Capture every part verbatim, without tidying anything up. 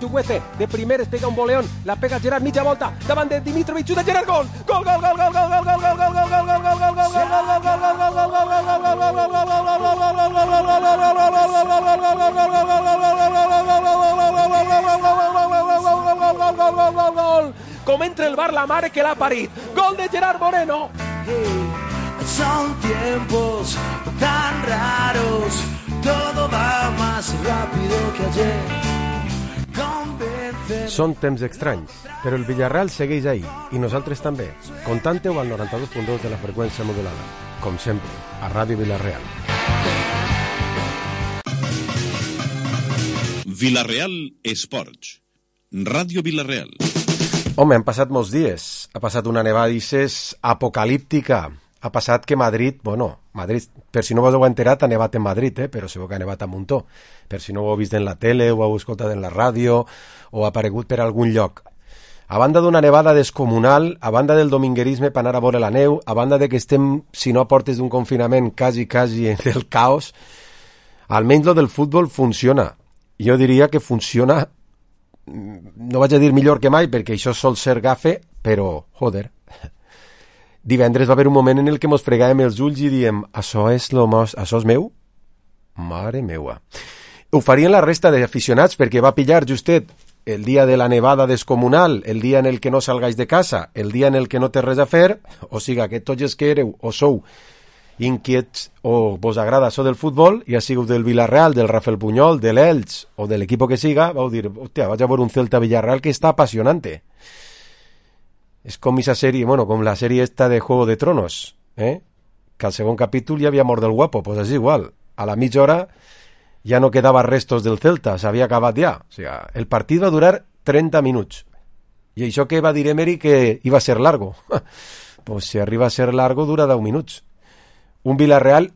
Chuguece, de primer es pega un boleón, la pega Gerard, mitja volta, davant de Dimitrovic, de Gerard, gol! Gol, gol, gol, gol, gol, gol, gol, gol, gol, gol, gol, gol, gol, gol, gol, com entra el bar la mare que l'ha parit, gol de Gerard Moreno. Son tiempos tan raros, todo va más rápido que ayer. Convencer... Són temps estranys, però el Villarreal segueix ahí, i nosaltres també. Contante-ho al noranta-dos punt dos de la freqüència modulada. Com sempre, a Ràdio Villarreal. Villarreal Esports. Ràdio Villarreal. Home, han passat molts dies. Ha passat una nevadisses apocalíptica. Ha passat que Madrid, bueno, Madrid, per si no vos heu enterat, ha nevat en Madrid, eh? Però segur que ha nevat a muntó. Per si no ho heu vist en la tele, ho heu escoltat en la ràdio, o ha aparegut per algun lloc. A banda d'una nevada descomunal, a banda del dominguerisme per anar a veure la neu, a banda de que estem, si no a portes d'un confinament, quasi, quasi del caos, almenys lo del futbol funciona. Jo diria que funciona, no vaig a dir millor que mai, perquè això sol ser gafe, però, joder... Divendres va haver un moment en el que mos fregàvem els ulls i diem, això és, lo mos... això és meu? Mare meua. Ho farien la resta d'aficionats perquè va pillar justet el dia de la nevada descomunal, el dia en el que no salgais de casa, el dia en el que no té res a fer, o siga que tots els que éreu o sou inquiets o vos agrada això del futbol, ja sigueu del Villarreal, del Rafael Punyol, de l'Elx o de l'equip que siga, vau dir, hòstia, vaig a veure un Celta Villarreal que està apassionante. És com esa sèrie, bueno, com la sèrie esta de Juego de Tronos, eh? Que al segon capítol ja havia mort el guapo, pues és igual. A la mitja hora ja no quedava restos del Celta, s'havia acabat ja. O sigui, el partit va durar trenta minuts. I això que va dir Emery que iba a ser largo. Pues si arriba a ser largo, dura deu minuts. Un Villarreal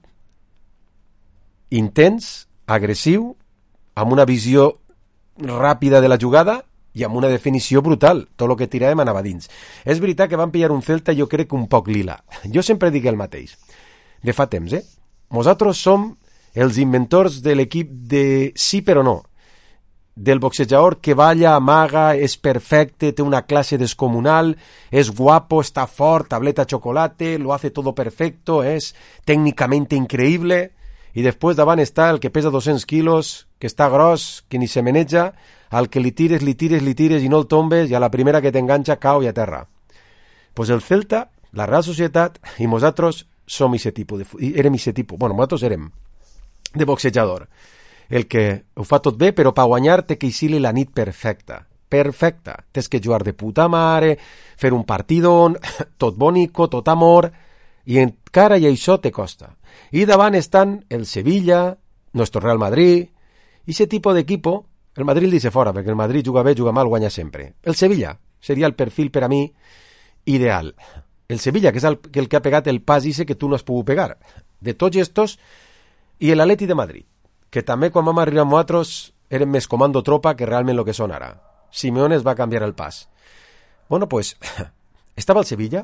intens, agressiu, amb una visió ràpida de la jugada i amb una definició brutal. Tot el que tiràvem anava dins. És veritat que van pillar un Celta, jo crec, un poc lila. Jo sempre dic el mateix. De fa temps, eh? Nosaltres som els inventors de l'equip de sí però no. Del boxejador que balla, amaga, és perfecte, té una classe descomunal, és guapo, està fort, tableta chocolate, lo hace todo perfecto, és tècnicamente increïble, i després davant està el que pesa dos-cents quilos, que està gros, que ni se meneja, al que li tires, li tires, li tires i no el tombes, i a la primera que t'enganxa cau i a terra. Pues el Celta, la Real Societat i nosaltres som ese tipus de, érem ese tipus, bueno, nosaltres érem de boxejador, el que ho fa tot bé, però per guanyar té que eixir la nit perfecta, perfecta, tens que jugar de puta mare, fer un partidón, tot bonico, tot amor, i encara i això te costa. I davant estan el Sevilla, nuestro Real Madrid, i ese tipus d'equipo. El Madrid el dice fora, perquè el Madrid juga bé, juga mal, guanya sempre. El Sevilla seria el perfil per a mi ideal. El Sevilla, que és el, el que ha pegat el pas ese que tu no has pogut pegar. De tots estos, i l'Atleti de Madrid, que també quan vam arribar amb nosaltres eren més comando tropa que realment el que són ara. Simeone es va canviar el pas. Bueno, pues, estava el Sevilla,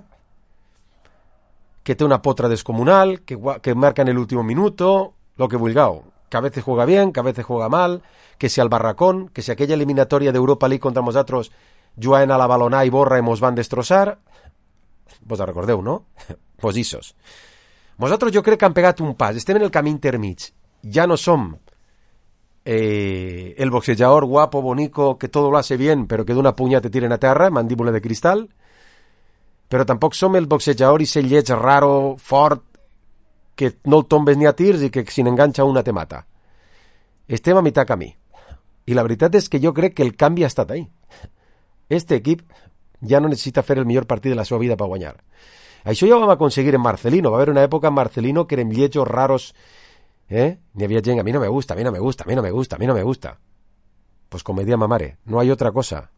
que té una potra descomunal, que, que marca en el último minuto, lo que vulgueu, que a veces juega bien, que a veces juega mal, que si al barracón, que si aquella eliminatoria de Europa League contra nosaltres juguen a la balonà i borra i mos van destrossar. Vos la recordeu, no? Pues issos. Nosaltres jo crec que han pegat un pas, estem en el camí intermig. Ja no som eh, el boxejador guapo, bonico, que todo lo hace bien, pero que d'una punya te tiren a terra, mandíbula de cristal, però tampoc som el boxejador i ese lleig raro, fort, que no el tombes ni a tirs i que si n'enganxa una te mata. Estem a mitjà camí. I la veritat és que jo crec que el canvi ha estat ahí. Este equip ja no necessita fer el millor partit de la seva vida per guanyar. Això ja ho vam aconseguir en Marcelino. Va haver una època en Marcelino que érem lletjos raros. ¿Eh? N'hi havia gent, a mi no me gusta, a mi no me gusta, a mi no me gusta, a mi no me gusta. Pues com me dia ma mare, no hay otra cosa.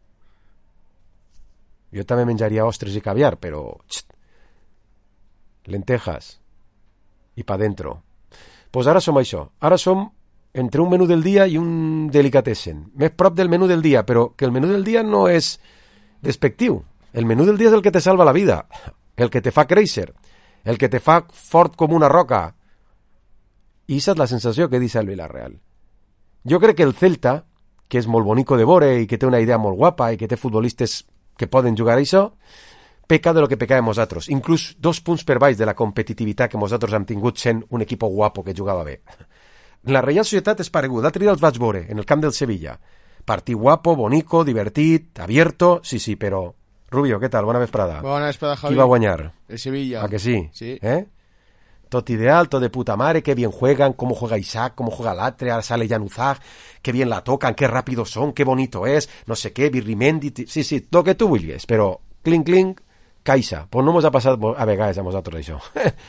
Jo també menjaria ostres i caviar, però... Xt, lentejas i pa dentro. Pues ara som això. Ara som entre un menú del dia i un delicatessen. Més prop del menú del dia, però que el menú del dia no és despectiu. El menú del dia és el que te salva la vida, el que te fa créixer, el que te fa fort com una roca. I aquesta és la sensació que dice el Villarreal. Jo crec que el Celta, que és molt bonico de veure i que té una idea molt guapa i que té futbolistes que poden jugar a això, peca de lo que pecàvem nosaltres, inclús dos punts per baix de la competitivitat que nosaltres hem tingut sent un equip guapo que jugava bé. La Reial Societat és paregut, l'altre dia els vaig veure en el camp del Sevilla, partit guapo, bonico, divertit, abierto, sí, sí, però... Rubio, què tal? Bona vesprada. Bona vesprada, Javi. Qui va guanyar? El Sevilla. ¿A que sí? Sí. ¿Eh? Tot ideal, tot de puta madre, qué bien juegan, cómo juega Isaac, cómo juega Latre, ahora sale Januzaj, qué bien la tocan, qué rápidos son, qué bonito es, no sé qué, Birrimendi... Sí, sí, lo que tu vulguis, però clink, clink, caixa. Pues no mos ha passat a vegades a nosaltres això.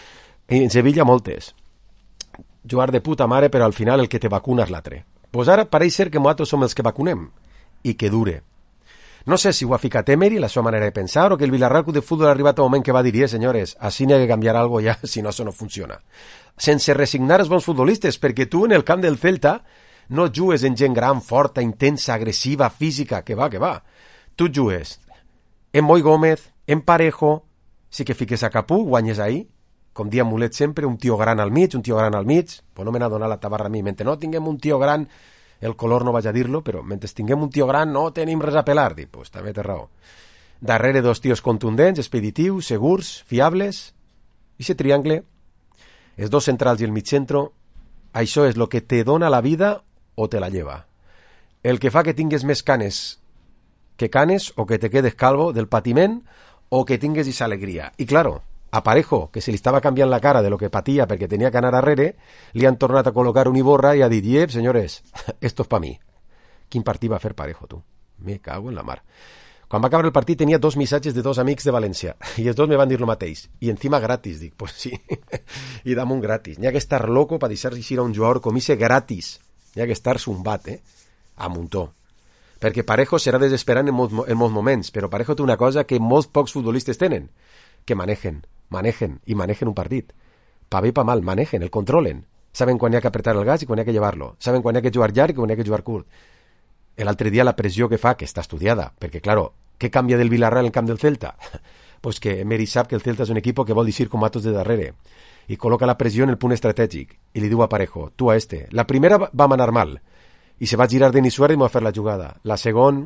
I en Sevilla moltes. Jugar de puta mare, però al final el que te vacuna és l'altre. Pues ara pareix ser que nosaltres som els que vacunem. I que dure. No sé si ho ha ficat Emery, la seva manera de pensar, o que el Villarreal Club de Fútbol ha arribat a un moment que va dir, eh, senyores, així n'hi ha que canviar algo ja, si no, això no funciona. Sense resignar els bons futbolistes, perquè tu en el camp del Celta no jugues en gent gran, forta, intensa, agressiva, física, que va, que va. Tu jugues en Moi Gómez, en Parejo, sí que fiques a Capú, guanyes ahí, com dia Mulet sempre, un tio gran al mig, un tio gran al mig, pues no me n'ha donat la tabarra a mi, mentre no tinguem un tio gran, el color no vaig a dir-lo, però mentre tinguem un tio gran no tenim res a pelar, dic, pues també té raó. Darrere dos tios contundents, expeditius, segurs, fiables, i ese triangle, els dos centrals i el mitjentro, això és lo que te dona la vida o te la lleva. El que fa que tingues més canes que canes o que te quedes calvo del patiment o que tingues esa alegria. I claro, a Parejo, que se li estava canviant la cara de lo que patia perquè tenia que anar darrere, li han tornat a col·locar un Iborra i ha dit, yep, senyores, esto es pa mi. Quin partit va fer Parejo, tu? Me cago en la mar. Quan va acabar el partit tenia dos missatges de dos amics de València i els dos me van dir lo mateix. I encima gratis, dic, pues sí, i dame un gratis. N'hi ha que estar loco per deixar-se ir a un jugador com ese gratis. N'hi ha que estar zumbat, eh? A muntó. Perquè Parejo serà desesperant en molts, en molts moments, però Parejo té una cosa que molts pocs futbolistes tenen, que manejen, manejen i manejen un partit. Pa bé i pa mal, manejen, el controlen. Saben quan hi ha que apretar el gas i quan hi ha que llevar-lo. Saben quan hi ha que jugar llarg i quan hi ha que jugar curt. L'altre dia la pressió que fa, que està estudiada, perquè, claro, què canvia del Villarreal en camp del Celta? Pues que Emery sap que el Celta és un equip que vol dir com matos de darrere i col·loca la pressió en el punt estratègic i li diu a Parejo, tu a este. La primera va manar mal i se va girar Denis Suárez i m'ha fet la jugada. La segon,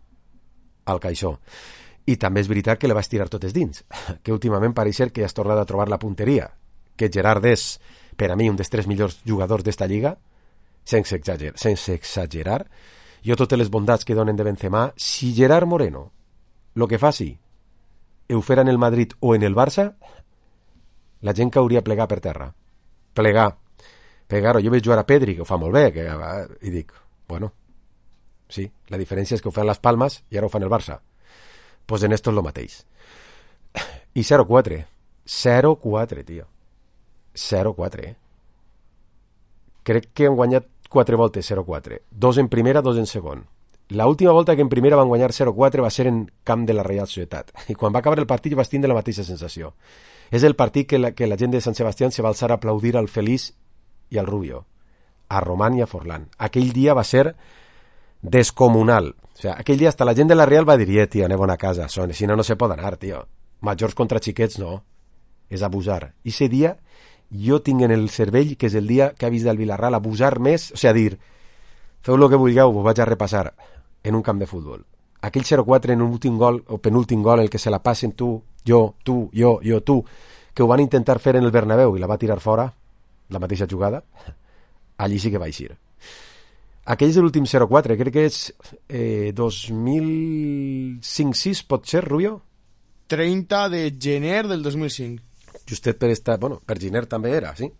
al caixó. I també és veritat que le va estirar totes dins, que últimament pareix ser que has tornat a trobar la punteria, que Gerard és, per a mi, un dels tres millors jugadors d'esta lliga, sense exagerar, sense exagerar. Jo totes les bondats que donen de Benzema, si Gerard Moreno, lo que faci, ho fera en el Madrid o en el Barça, la gent cauria a plegar per terra. Plegar. Plegar, jo veig jugar a Pedri, que ho fa molt bé, que, i dic, bueno, sí, la diferència és que ho fan les Palmes i ara ho fan el Barça. Pues en esto és lo mateix. I zero quatre. zero quatre, tio. zero quatre, eh? Crec que han guanyat quatre voltes zero quatre. Dos en primera, dos en segon. La última volta que en primera van guanyar zero quatre va ser en camp de la Reial Societat. I quan va acabar el partit vas tindre la mateixa sensació. És el partit que la, que la gent de Sant Sebastián se va alçar a aplaudir al Feliç i al Rubio, a Román i a Forlán. Aquell dia va ser descomunal. O sea, aquell dia hasta la gent de la Real va dir, eh, tio, aneu a casa, son, si no, no se pot anar, tio. Majors contra xiquets, no. És abusar. I ese dia, jo tinc en el cervell que és el dia que ha vist del Villarreal abusar més, o sea, dir, feu el que vulgueu, ho vaig a repassar en un camp de futbol. Aquell zero quatre en un últim gol, o penúltim gol, en el que se la passen tu, jo, tu, jo, jo, tu, que ho van intentar fer en el Bernabéu i la va tirar fora, la mateixa jugada, allí sí que va eixir. Aquell és l'últim zero quatre, crec que és eh, dos mil cinc sis, pot ser, Rubio? treinta de gener del dos mil cinc. Justet per esta... Bueno, per gener també era, sí?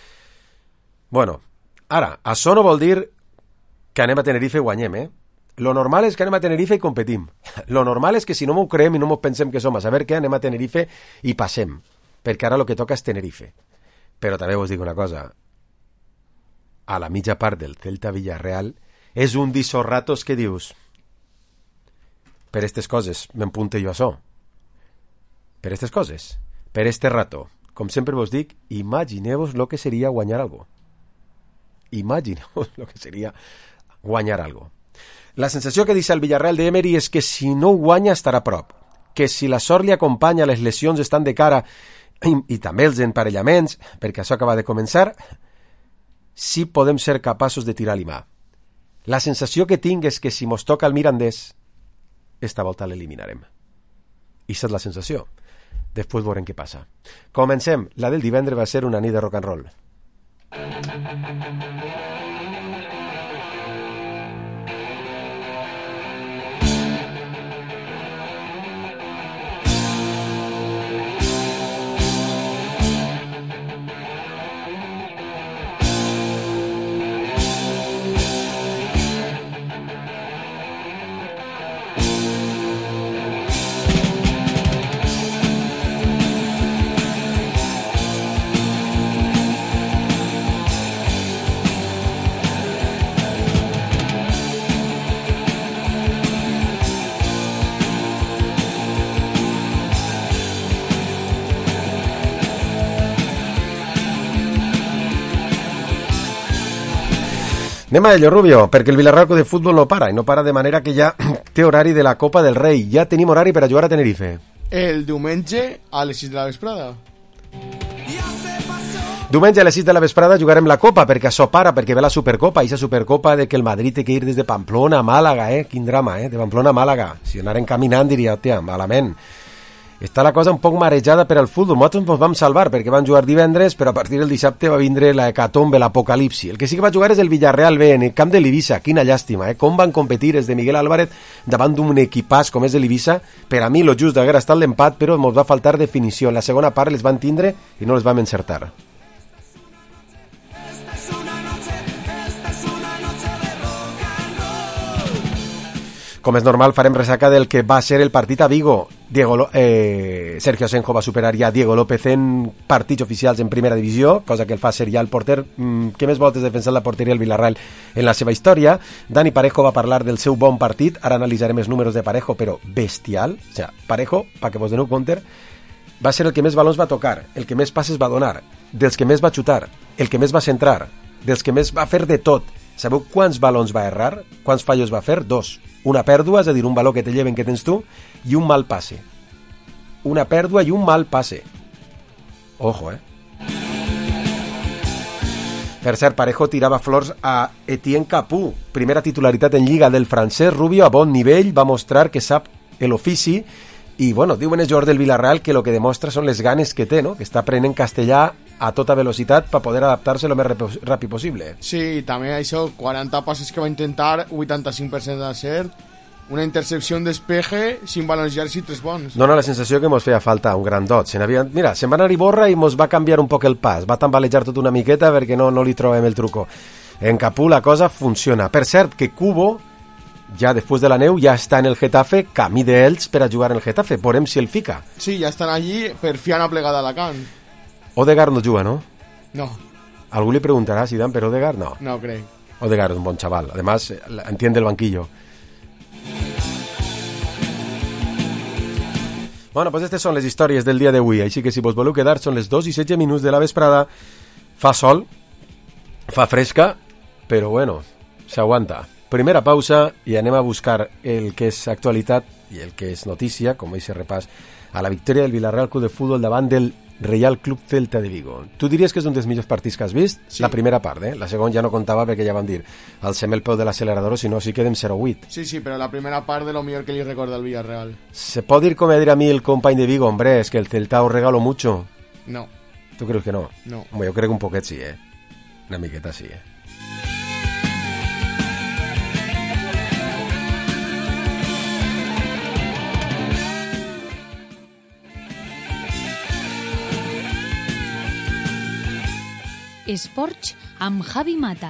Bueno, ara, això no vol dir que anem a Tenerife i guanyem, eh? Lo normal és que anem a Tenerife i competim. Lo normal és que si no m'ho creem i no m'ho pensem que som a saber què, anem a Tenerife i passem. Perquè ara el que toca és Tenerife. Però també us dic una cosa. A la mitja part del Celta Villarreal és un dissorratos que dius per aquestes coses m'empunte jo a això. Per aquestes coses. Per este rato. Com sempre vos dic, imagineu-vos lo que seria guanyar algo. Imagineu-vos lo que seria guanyar algo. La sensació que deixa el Villarreal d'Emery és que si no guanya estarà a prop. Que si la sort li acompanya, les lesions estan de cara i, i també els emparellaments, perquè això acaba de començar, sí podem ser capaços de tirar-li mà. La sensació que tinc és que si mos toca el Mirandés, esta volta l'eliminarem. I aquesta és la sensació. Després veurem què passa. Comencem. La del divendres va ser una nit de rock and roll. Anem a ello, Rubio, perquè el Villarreal de futbol no para, i no para de manera que ja té horari de la Copa del Rei. Ja tenim horari per a jugar a Tenerife. El diumenge a les sis de la vesprada. Diumenge a les sis de la vesprada jugarem la Copa, perquè això para, perquè ve la Supercopa, i aquesta Supercopa de que el Madrid té que ir des de Pamplona a Màlaga, eh? Quin drama, eh? De Pamplona a Màlaga. Si anaren caminant diria, tia, malament. Està la cosa un poc marejada per al futbol. Nosaltres ens vam salvar perquè van jugar divendres, però a partir del dissabte va vindre la hecatombe, l'apocalipsi. El que sí que va jugar és el Villarreal B en el camp de l'Ibiza. Quina llàstima, eh? Com van competir els de Miguel Álvarez davant d'un equipàs com és de l'Ibiza. Per a mi lo just d'haver estat l'empat, però ens va faltar definició. En la segona part les van tindre i no les vam encertar. Com és normal, farem ressaca del que va ser el partit a Vigo. Diego, eh, Sergio Asenjo va superar ja Diego López en partits oficials en primera divisió, cosa que el fa ser ja el porter mmm, que més voltes defensat la porteria del Villarreal en la seva història. Dani Parejo va parlar del seu bon partit. Ara analitzarem els números de Parejo, però bestial. O sigui, Parejo, pa que vos doneu compte, va ser el que més balons va tocar, el que més passes va donar, dels que més va xutar, el que més va centrar, dels que més va fer de tot. Sabeu quants balons va errar? Quants fallos va fer? Dos. Una pèrdua, és a dir, un baló que te lleven que tens tu, i un mal passe. Una pèrdua i un mal passe. Ojo, eh? Per cert, Parejo tirava flors a Etienne Capú. Primera titularitat en Lliga del francès. Rubio, a bon nivell, va mostrar que sap l'ofici. I, bueno, diuen els jugadors del Villarreal que el que demostra són les ganes que té, no? Que està aprenent castellà a tota velocitat per poder adaptar-se el més ràpid possible. Sí, també això, quaranta passes que va intentar, vuitanta-cinc per cent d'acert, una intercepció en despeje, sin balones llargs i tres bons. Dóna la sensació que mos feia falta un gran dot. Se n'havia... Mira, se'n va anar i borra i mos va canviar un poc el pas. Va tambalejar tot una miqueta perquè no, no li trobem el truco. En Capú la cosa funciona. Per cert, que Cubo, ja després de la neu, ja està en el Getafe, camí d'ells per a jugar en el Getafe. Veurem si el fica. Sí, ja estan allí per fiar una plegada a Alacant. Odegaard no juga, ¿no? No. Algú li preguntarà si dan per Odegaard? No. No crec. Odegaard es un bon chaval. Además, entiende el banquillo. Bueno, pues estas son les històries del dia d'avui. Així que si vos voleu quedar, són les dos i setze minuts de la vesprada. Fa sol, fa fresca, però bueno, s'aguanta. Primera pausa i anem a buscar el que és actualitat i el que és notícia, com veig repàs, a la victòria del Villarreal Club de Futbol davant del Real Club Celta de Vigo. Tu diries que és un dels millors partits que has vist? Sí. La primera part, eh? La segona ja no comptava perquè ja van dir alcem el peu de l'accelerador, si no, si quedem zero vuit. Sí, sí, però la primera part de lo millor que li recorda el Villarreal. ¿Se puede ir como a dir a mí el company de Vigo? Hombre, es que el Celta os regalo mucho. No. ¿Tú crees que no? No. Hombre, yo creo que un poquet sí, eh? Una miqueta sí, eh? Esports amb Javi Mata.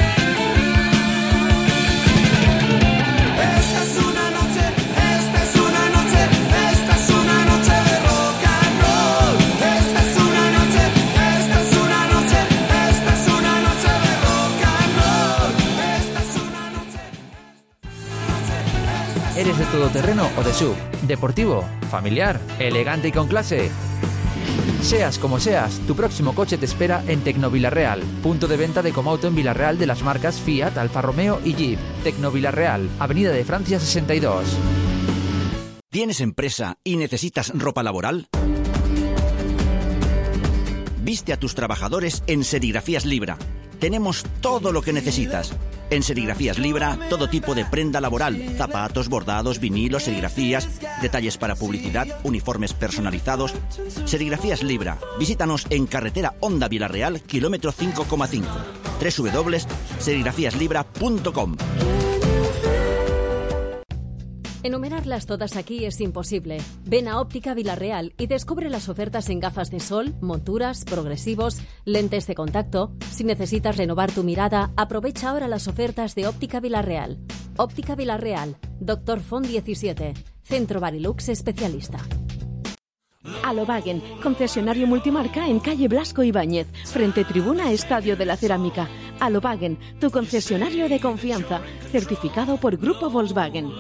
Esta es una noche, esta es una noche, esta es una noche de rock and roll. Esta es una noche, esta es una noche, esta es una noche de rock and roll. Esta es una noche. ¿Eres de todoterreno o de sub? ¿Deportivo? ¿Familiar? ¿Elegante y con clase? Seas como seas, tu próximo coche te espera en Tecnovillarreal, punto de venta de Comauto en Villarreal de las marcas Fiat, Alfa Romeo y Jeep. Tecnovillarreal, Avenida de Francia sesenta y dos. ¿Tienes empresa y necesitas ropa laboral? Viste a tus trabajadores en Serigrafías Libra. Tenemos todo lo que necesitas. En Serigrafías Libra, todo tipo de prenda laboral, zapatos, bordados, vinilos, serigrafías, detalles para publicidad, uniformes personalizados. Serigrafías Libra, visítanos en carretera Honda Vilarreal, kilómetro cinco coma cinco. doble u doble u doble u punto serigrafías libra punto com. Enumerarlas todas aquí es imposible. Ven a Óptica Vilarreal y descubre las ofertas en gafas de sol, monturas, progresivos, lentes de contacto. Si necesitas renovar tu mirada, aprovecha ahora las ofertas de Óptica Vilarreal. Óptica Vilarreal, Doctor Font diecisiete, Centro Barilux especialista. Alobagen, concesionario multimarca en calle Blasco Ibáñez, frente tribuna Estadio de la Cerámica. Alobagen, tu concesionario de confianza, certificado por Grupo Volkswagen.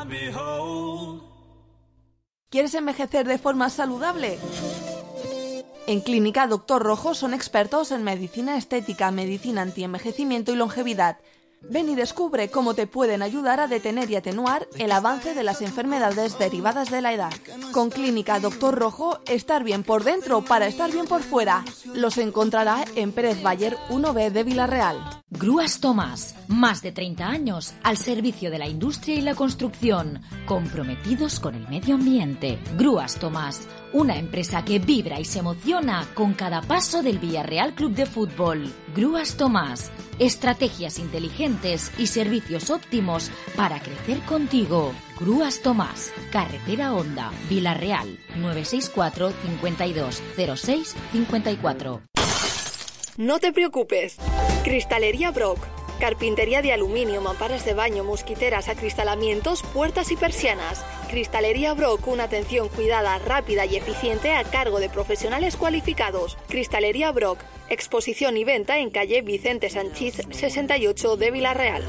¿Quieres envejecer de forma saludable? En Clínica Doctor Rojo son expertos en medicina estética, medicina antienvejecimiento y longevidad. Ven y descubre cómo te pueden ayudar a detener y atenuar el avance de las enfermedades derivadas de la edad. Con Clínica Doctor Rojo, estar bien por dentro para estar bien por fuera. Los encontrará en Pérez Bayer uno B de Vilarreal. Grúas Tomás, más de treinta años al servicio de la industria y la construcción, comprometidos con el medio ambiente. Grúas Tomás, una empresa que vibra y se emociona con cada paso del Villarreal Club de Fútbol. Grúas Tomás, estrategias inteligentes y servicios óptimos para crecer contigo. Grúas Tomás, carretera Honda, Vilarreal, nueve seis cuatro, cincuenta y dos, cero seis, cincuenta y cuatro. No te preocupes. Cristalería Brock. Carpintería de aluminio, mamparas de baño, mosquiteras, acristalamientos, puertas y persianas. Cristalería Brock, una atención cuidada, rápida y eficiente a cargo de profesionales cualificados. Cristalería Brock, exposición y venta en calle Vicente Sanchís sesenta y ocho de Vilarreal.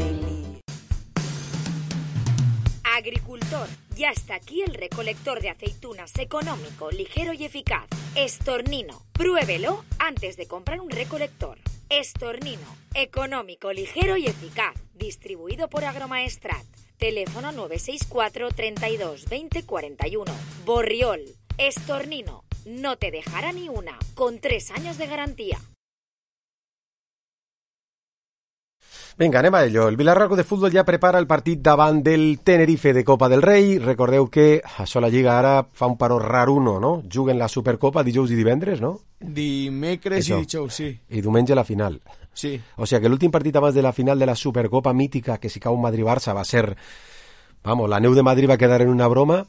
Agricultor, ya está aquí el recolector de aceitunas económico, ligero y eficaz. Estornino, pruébelo antes de comprar un recolector. Estornino, económico, ligero y eficaz. Distribuido por Agromaestrat. Teléfono nueve seis cuatro, treinta y dos, veinte, cuarenta y uno. Borriol, Estornino, no te dejará ni una, con tres años de garantía. Vinga, anem a ello. El Vilarreal Club de Futbol ja prepara el partit davant del Tenerife de Copa del Rei. Recordeu que això la Lliga ara fa un paró raruno, no? Juguen la Supercopa dijous i divendres, no? Dimecres Això. i dijous, sí. I diumenge la final. Sí. O sea que l'últim partit abans de la final de la Supercopa mítica, que si cau un Madrid-Barça va ser... Vamos, la neu de Madrid va quedar en una broma.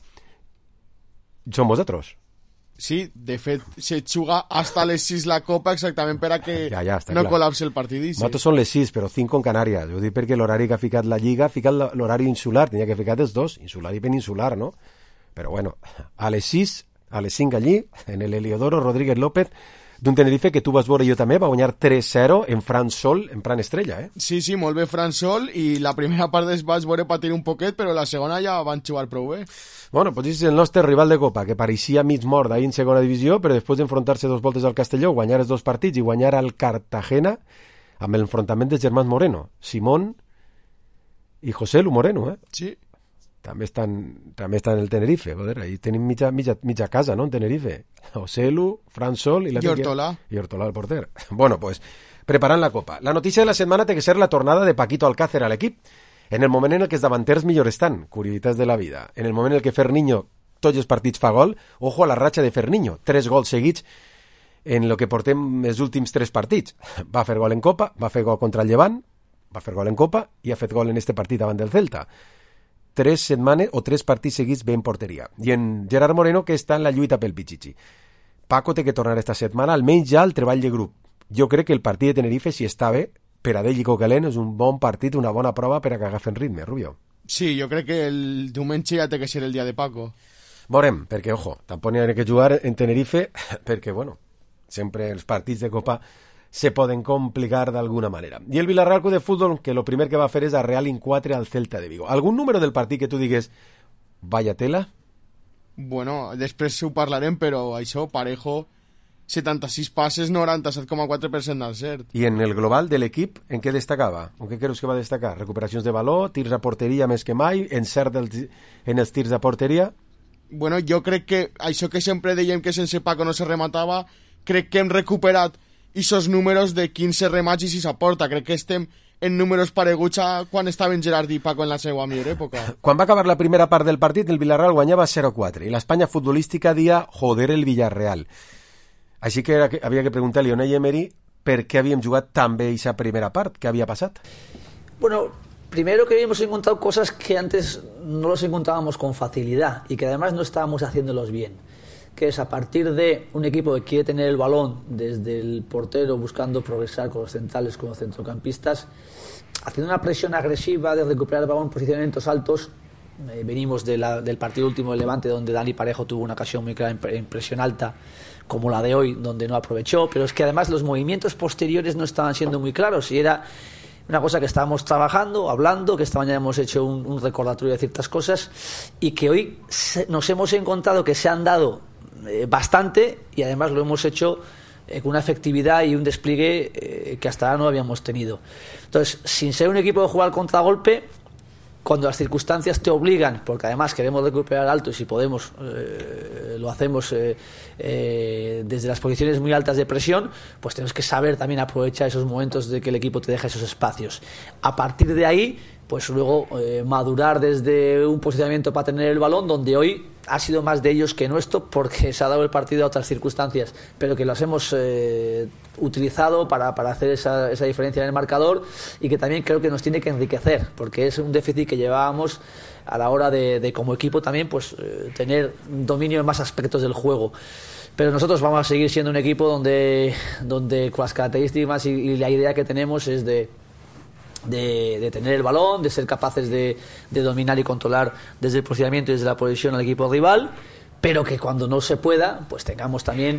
Som vosaltres. Sí, de fet, se juga hasta les sis la Copa exactament per a que ja, ja, no clar. col·lapse el partidís. Nosaltres són les sis, però cinco en Canàries. Ho dic perquè l'horari que ha ficat la Lliga ha ficat l'horari insular. Tenia que ficar els dos, insular i peninsular, no? Però bueno, a les sis, a les cinc allí, en el Heliodoro Rodríguez López, d'un Tenerife que tu vas veure jo també, va guanyar tres zero en Fran Sol, en Fran Estrella, eh? Sí, sí, molt bé Fran Sol, i la primera part es vas veure patir un poquet, però la segona ja van jugar prou bé. Bueno, pues és el nostre rival de Copa, que pareixia mig mort ahir en segona divisió, però després d'enfrontar-se dos voltes al Castelló, guanyar els dos partits i guanyar al Cartagena amb l'enfrontament dels germans Moreno, Simón i José Lu Moreno, eh? Sí. També estan, també estan en el Tenerife, joder, ahí tenim mitja, mitja, mitja casa, no?, en Tenerife. José Lu, Fran Sol i la... I Hortolà. I Hortolà, el porter. Bueno, pues, preparant la Copa. La notícia de la setmana té que ser la tornada de Paquito Alcácer a l'equip, en el moment en el que els davanters millor estan, curiositats de la vida. En el moment en el que Ferniño tots els partits fa gol, ojo a la ratxa de Ferniño, tres gols seguits en el que portem els últims tres partits. Va fer gol en Copa, va fer gol contra el Llevant, va fer gol en Copa i ha fet gol en este partit davant del Celta. Tres setmanes o tres partits seguits bé en porteria. I en Gerard Moreno, que està en la lluita pel Pichichi. Paco té que tornar esta setmana, almenys ja al treball de grup. Jo crec que el partit de Tenerife, si està bé, per a Dell i Coquelin, és un bon partit, una bona prova per a que agafen ritme, Rubio. Sí, jo crec que el diumenge ja té que ser el dia de Paco. Veurem, perquè, ojo, tampoc n'hi ha que jugar en Tenerife, perquè, bueno, sempre els partits de Copa se poden complicar d'alguna manera. I el Vilarreal Club de Futbol, que lo primer que va fer és arrear l'in quatre al Celta de Vigo. Algun número del partit que tu digues, vaya tela? Bueno, després ho parlarem, però això, Parejo, setanta-sis passes, noranta-set coma quatre per cent del cert. I en el global de l'equip, en què destacava? En què creus que va destacar? Recuperacions de valor, tirs a porteria més que mai, encert dels, en els tirs a porteria? Bueno, jo crec que això que sempre dèiem que sense Paco no se rematava, crec que hem recuperat esos números de quinze remats i sis aporta. Crec que estem en números pareguts a quan estaven Gerard i Paco en la seva millor època. Quan va acabar la primera part del partit, el Villarreal guanyava zero a quatre i l'Espanya futbolística dia joder el Villarreal. Així que era, havia que preguntar a Unai Emery per què havíem jugat tan bé esa primera part, què havia passat. Bueno, primero que habíamos encontrado cosas que antes no los encontrábamos con facilidad y que además no estábamos haciéndolos bien. Que es a partir de un equipo que quiere tener el balón desde el portero buscando progresar con los centrales, con los centrocampistas, haciendo una presión agresiva de recuperar el balón en posicionamientos altos. Eh, venimos de la, del partido último de Levante, donde Dani Parejo tuvo una ocasión muy clara en, en presión alta, como la de hoy, donde no aprovechó, pero es que además los movimientos posteriores no estaban siendo muy claros y era una cosa que estábamos trabajando, hablando, que esta mañana hemos hecho un, un recordatorio de ciertas cosas y que hoy se, nos hemos encontrado que se han dado eh, bastante y además lo hemos hecho eh, con una efectividad y un despliegue eh, que hasta ahora no habíamos tenido. Entonces, sin ser un equipo de jugar al contragolpe, cuando las circunstancias te obligan, porque además queremos recuperar alto y si podemos eh, lo hacemos eh, eh, desde las posiciones muy altas de presión, pues tenemos que saber también aprovechar esos momentos de que el equipo te deja esos espacios. A partir de ahí, pues luego eh, madurar desde un posicionamiento para tener el balón, donde hoy ha sido más de ellos que nuestro porque se ha dado el partido a otras circunstancias, pero que los hemos eh, utilizado para, para hacer esa, esa diferencia en el marcador y que también creo que nos tiene que enriquecer porque es un déficit que llevábamos a la hora de, de como equipo también pues eh, tener dominio en más aspectos del juego. Pero nosotros vamos a seguir siendo un equipo donde, donde con las características y, y la idea que tenemos es de De, de tener el balón, de ser capaces de, de dominar y controlar desde el posicionamiento y desde la posición al equipo rival, pero que cuando no se pueda, pues tengamos también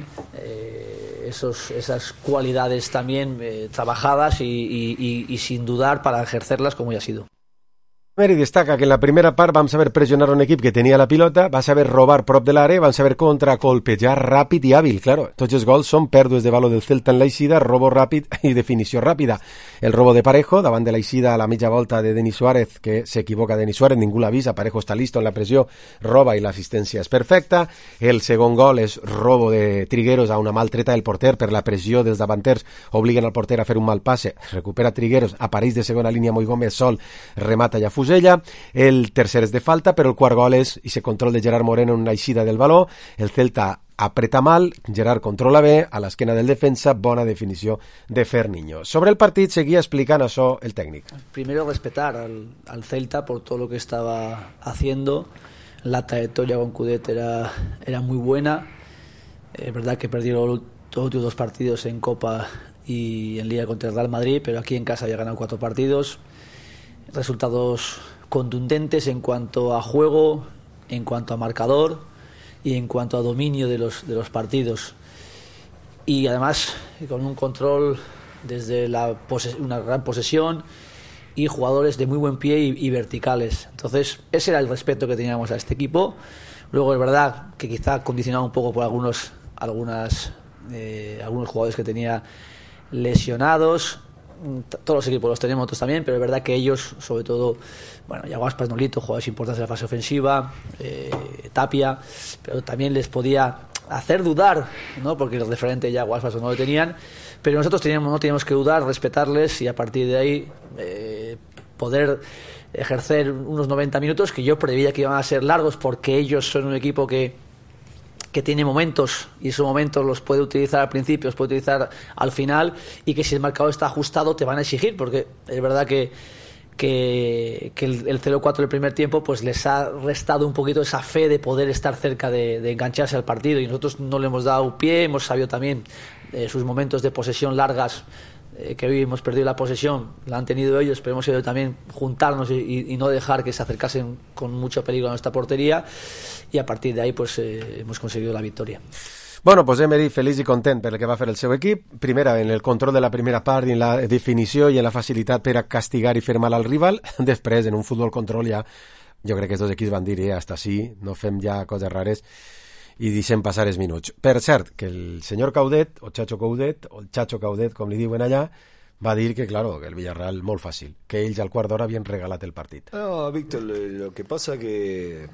eh, esos, esas cualidades también eh, trabajadas y, y, y, y sin dudar para ejercerlas como ya ha sido. Emery destaca que en la primera part vam saber pressionar un equip que tenia la pilota, va saber robar prop de l'àrea, van saber contracolpejar ràpid i hàbil. Claro, tots els gols són pèrdues de valor del Celta en l'eixida, robo ràpid i definició ràpida. El robo de Parejo, davant de l'eixida a la mitja volta de Denis Suárez, que s'equivoca Denis Suárez, ningú l'avisa, Parejo està listo en la pressió, roba i l'assistència és perfecta. El segon gol és robo de Trigueros a una maltreta del porter per la pressió dels davanters, obliguen al porter a fer un mal passe, recupera Trigueros, apareix de segona línia Moi Gómez sol, remata i afusella. El tercer és de falta, però el quart gol és i se control de Gerard Moreno en una eixida del baló. El Celta apreta mal, Gerard controla bé, a l'esquena del defensa, bona definició de Ferniño. Sobre el partit seguia explicant això el tècnic. Primero respetar al, al Celta por todo lo que estaba haciendo. La trayectoria con Coudet era, era muy buena. Es verdad que perdió los últimos dos partidos en Copa y en Liga contra el Real Madrid, pero aquí en casa había ganado cuatro partidos. Resultados contundentes en cuanto a juego, en cuanto a marcador y en cuanto a dominio de los, de los partidos. Y además con un control desde la pose- una gran posesión y jugadores de muy buen pie y, y verticales. Entonces ese era el respeto que teníamos a este equipo. Luego es verdad que quizá condicionado un poco por algunos, algunas, eh, algunos jugadores que tenía lesionados. Todos los equipos los tenemos, nosotros también, pero es verdad que ellos, sobre todo, bueno, Yago Aspas, Nolito, jugadores importantes de la fase ofensiva, eh, Tapia, pero también les podía hacer dudar, ¿no? Porque el referente Yago Aspas no lo tenían, pero nosotros teníamos, no teníamos que dudar, respetarles y a partir de ahí eh, poder ejercer unos noventa minutos que yo preveía que iban a ser largos porque ellos son un equipo que que tiene momentos y esos momentos los puede utilizar al principio, los puede utilizar al final y que si el marcador está ajustado te van a exigir porque es verdad que, que, que el, el cero cuatro del primer tiempo pues les ha restado un poquito esa fe de poder estar cerca de, de engancharse al partido y nosotros no le hemos dado pie, hemos sabido también eh, sus momentos de posesión largas eh, que hoy hemos perdido la posesión, la han tenido ellos, pero hemos sabido también juntarnos y, y, y no dejar que se acercasen con mucho peligro a nuestra portería y a partir de ahí pues eh, hemos conseguido la victoria. Bueno, pues Emery feliç i content per el que va fer el seu equip, primera en el control de la primera part i en la definició i en la facilitat per a castigar i fer mal al rival, després en un futbol control ja jo crec que els dos equips van dir eh, hasta sí, no fem ja coses rares i deixem passar els minuts. Per cert, que el senyor Coudet, o Chacho Coudet, o el Chacho Coudet, com li diuen allà, va dir que, claro, que el Villarreal molt fàcil, que ells al quart d'hora havien regalat el partit. No, Víctor, lo, lo que pasa que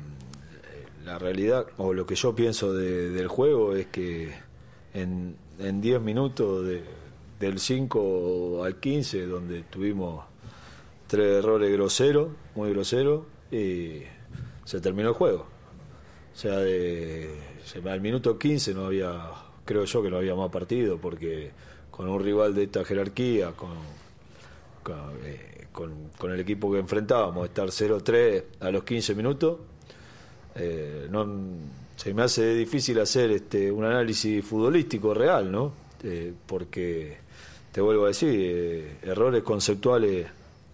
la realidad, o lo que yo pienso de, del juego es que en, en diez minutos de, del cinco al quince, donde tuvimos tres errores groseros, muy groseros, y se terminó el juego. O sea, de, al minuto quince no había, creo yo que no había más partido, porque con un rival de esta jerarquía, con, con, eh, con, con el equipo que enfrentábamos, estar cero tres a los quince minutos, eh, no, se me hace difícil hacer este un análisis futbolístico real, ¿no? Eh, porque, te vuelvo a decir, eh, errores conceptuales,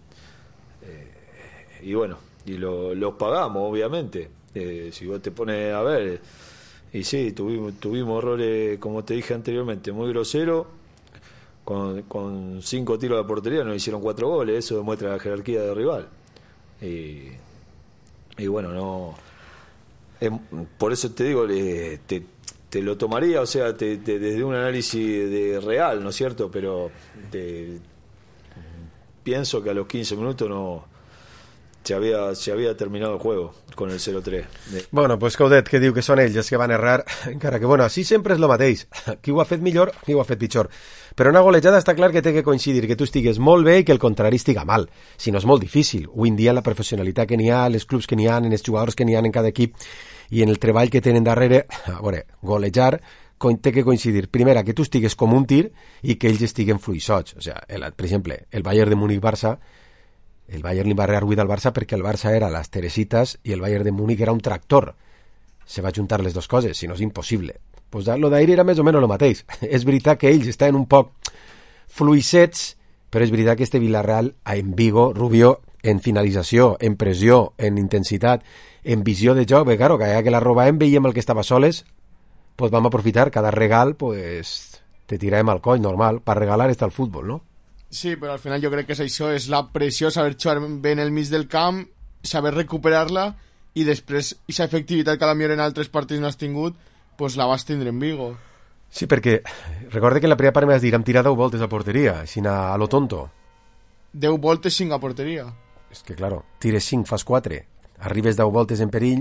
eh, y bueno, y lo, los pagamos, obviamente. Eh, si vos te pones a ver, y sí, tuvimos, tuvimos errores, como te dije anteriormente, muy groseros. Con, con cinco tiros a la portería nos hicieron cuatro goles. Eso demuestra la jerarquía del rival. Y, y bueno, no eh, por eso te digo, eh, te, te lo tomaría, o sea, te, te, desde un análisis de real, ¿no es cierto? Pero te, pienso que a los quince minutos no se havia, se havia terminado el juego con el cero tres. Bueno, pues Coudet, que diu que són ells els que van errar, encara que, bueno, així sempre és el mateix. Qui ho ha fet millor, qui ho ha fet pitjor. Però una golejada està clar que té que coincidir que tu estigues molt bé i que el contrari estiga mal. Si no és molt difícil. Avui en dia la professionalitat que n'hi ha, els clubs que n'hi ha, en els jugadors que n'hi ha en cada equip i en el treball que tenen darrere, a veure, golejar té que coincidir, primera, que tu estigues com un tir i que ells estiguen fluixots. O sea, el, per exemple, el Bayern de Múnich-Barça, el Bayern li va arrear avui del Barça perquè el Barça era les Teresitas i el Bayern de Múnich era un tractor. Se va juntar les dues coses, si no és impossible. Pues lo d'ahir era més o menys el mateix. És veritat que ells estaven un poc fluixets, però és veritat que este Villarreal en Vigo, Rubio, en finalització, en pressió, en intensitat, en visió de joc, perquè claro, que allà que la robàvem veiem el que estava soles, pues vam aprofitar cada regal, pues te tiràvem al coll, normal, per regalar està el futbol, no? Sí, però al final jo crec que és això, és la pressió, saber jugar bé en el mig del camp, saber recuperar-la i després aquesta efectivitat que a la millor en altres partits no has tingut, pues la vas tindre en Vigo. Sí, perquè recorde que en la primera part m'has dit, hem tirat deu voltes a porteria, així a lo tonto. deu voltes, cinc a porteria. És que, claro, tires cinc, fas quatre, arribes deu voltes en perill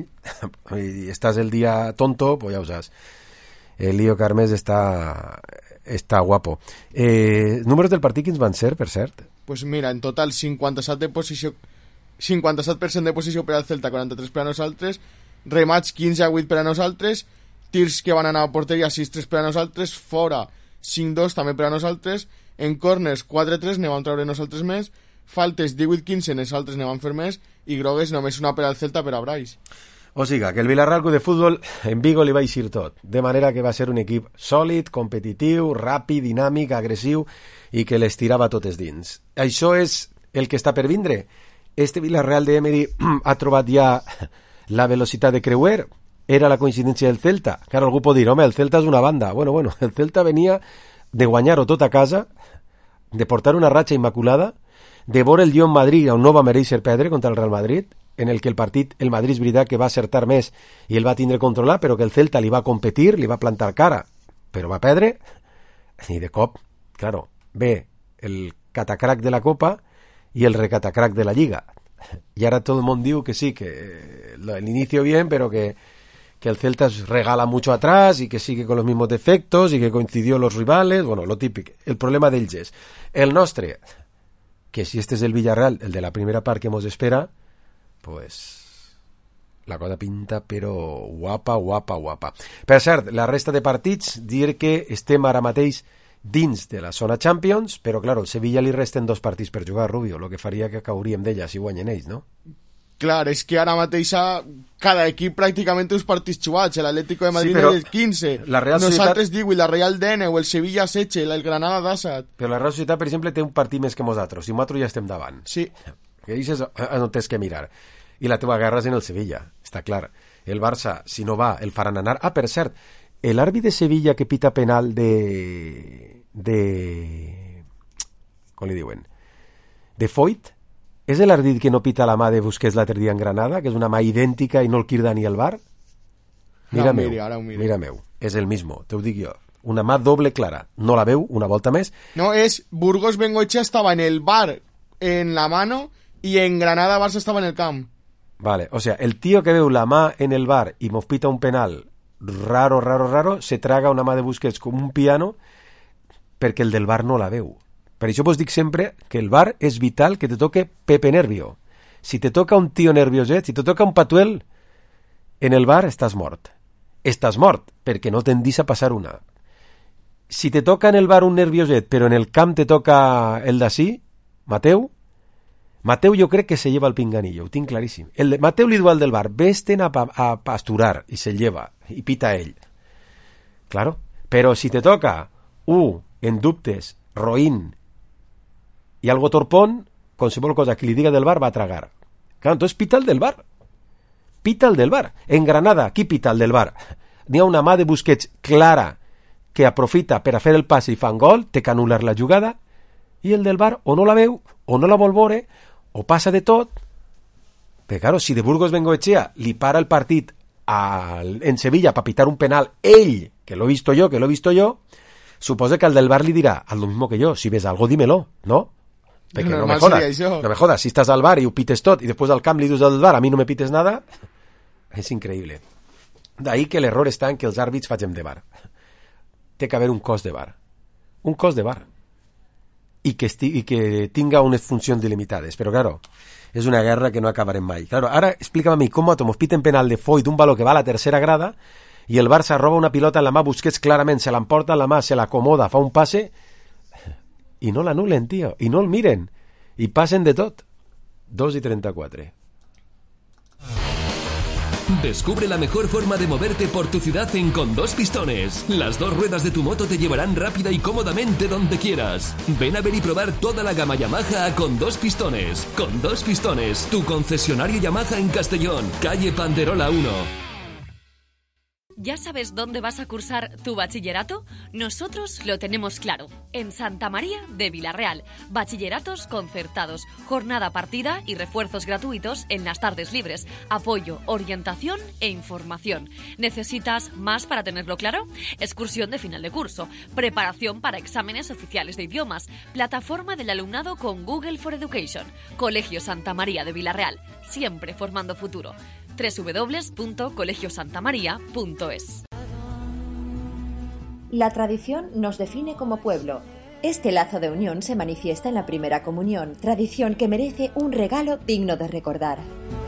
i estàs el dia tonto, pues ja ho saps. El lío Carmes està... està guapo. Eh, números del partit quins van ser, per cert? Pues mira, en total cinquanta-set de posició, cinquanta-set per cent de posició per al Celta, quaranta-tres per a nosaltres, remats quinze a vuit per a nosaltres, tirs que van anar a porteria sis tres per a nosaltres, fora cinc dos també per a nosaltres, en corners quatre tres ne vam treure nosaltres més, faltes divuit quinze nosaltres ne vam fer més i grogues només una per al Celta per a Brais. O sigui, que el Villarreal Club de Futbol en Vigo li va eixir tot, de manera que va ser un equip sòlid, competitiu, ràpid, dinàmic, agressiu i que les tirava totes dins. Això és el que està per vindre. Este Villarreal de Emery ha trobat ja la velocitat de creuer. Era la coincidència del Celta. Claro, algú pot dir, home, el Celta és una banda. Bueno, bueno, el Celta venia de guanyar-ho tot a casa, de portar una ratxa immaculada, de veure el Lyon Madrid on no va mereixer perdre contra el Real Madrid, en el que el partit, el Madrid és veritat que va acertar més i el va tindre controlat, però que el Celta li va competir, li va plantar cara, però va perdre, i de cop, claro, ve el catacrac de la Copa i el recatacrac de la Lliga. I ara tot el món diu que sí, que l'inicio bien, però que, que el Celta es regala mucho atrás y que sigue con los mismos defectos y que coincidió los rivales, bueno, lo típico. El problema d'ells és el nostre, que si este és el Villarreal, el de la primera part que mos espera, pues la cosa pinta però guapa, guapa, guapa. Per cert, la resta de partits, dir que estem ara mateix dins de la zona Champions, però claro, al Sevilla li resten dos partits per jugar, Rubio, el que faria que cauríem d'ella si guanyen ells, no? Clar, és que ara mateix cada equip pràcticament té uns partits jugats, l'Atlético de Madrid sí, és quinze, la Real nosaltres Societat... divuit, la Real deu, el Sevilla setze, el Granada disset. Però la Real Societat, per exemple, té un partit més que nosaltres, i nosaltres ja estem davant. Sí. Que dices, no tens que mirar. I la teva guerra és en el Sevilla, està clar. El Barça, si no va, el faran anar. Ah, per cert, l'àrbitre de Sevilla que pita penal de... de... com li diuen? De Foyt? És l'àrbitre que no pita la mà de Busquets l'altre dia en Granada, que és una mà idèntica i no el quirda ni el bar? Mira meu, mira meu, és el mismo, te ho dic jo. Una mà doble clara, no la veu una volta més. No, és Burgos Bengoechea estava en el bar en la mano y en Granada Barça estava en el camp. Vale, o sea, el tío que veu la mà en el bar y mos pita un penal raro, raro, raro, se traga una mà de Busquets com un piano perquè el del V A R no la veu. Per això vos dic sempre que el V A R és vital que te toque Pepe Nervio. Si te toca un tio nervioset, si te toca un patuel, en el V A R estàs mort. Estàs mort, perquè no tendís a passar una. Si te toca en el V A R un nervioset, però en el camp te toca el d'ací, Mateu, Mateu jo crec que se lleva el pinganillo, ho tinc claríssim. El de, Mateu li diu al del V A R, vés-te'n a, pa, a pasturar, i se lleva, i pita ell. Claro, però si te toca u, en dubtes, roïn, i algo torpón, qualsevol cosa que li diga del V A R va a tragar. Claro, entonces pita el del V A R. Pita el del V A R. En Granada, qui pita el del V A R? N'hi ha una mà de Busquets clara que aprofita per a fer el passe i fa un gol, té que anul·lar la jugada, i el del V A R o no la veu, o no la vol veure, o passa de tot. Però, claro, si de Burgos Bengoechea li para el partit al, en Sevilla per pitar un penal, ell, que l'ho visto jo, que l'ho visto jo, suposa que al del V A R li dirà, al lo mismo que jo, si ves algo, dímelo, ¿no? Perquè no, no me jodas, no me jodas, si estàs al V A R i ho pites tot i després al camp li dius al V A R, a mi no me pites nada, és increïble. D'ahí que l'error està en que els àrbits facem de V A R. Té que haver un cos de V A R. Un cos de V A R. I que, esti i que tinga unes funcions delimitades. Però, claro, és una guerra que no acabarem mai. Claro, ara explícame a mi com mos piten penal de foi d'un valor que va a la tercera grada i el Barça roba una pilota en la mà, Busquets clarament se l'emporta en la mà, se l'acomoda, fa un passe i no l'anulen, tio, i no el miren i passen de tot. dos i trenta-quatre. Descubre la mejor forma de moverte por tu ciudad en Con Dos Pistones. Las dos ruedas de tu moto te llevarán rápida y cómodamente donde quieras. Ven a ver y probar toda la gama Yamaha a Con Dos Pistones. Con Dos Pistones, tu concesionario Yamaha en Castellón, calle Panderola uno. ¿Ya sabes dónde vas a cursar tu bachillerato? Nosotros lo tenemos claro. En Santa María de Vilarreal. Bachilleratos concertados, jornada partida y refuerzos gratuitos en las tardes libres. Apoyo, orientación e información. ¿Necesitas más para tenerlo claro? Excursión de final de curso. Preparación para exámenes oficiales de idiomas. Plataforma del alumnado con Google for Education. Colegio Santa María de Vilarreal. Siempre formando futuro. doble u doble u doble u punto colegio santa maría punto es. La tradición nos define como pueblo. Este lazo de unión se manifiesta en la primera comunión, tradición que merece un regalo digno de recordar.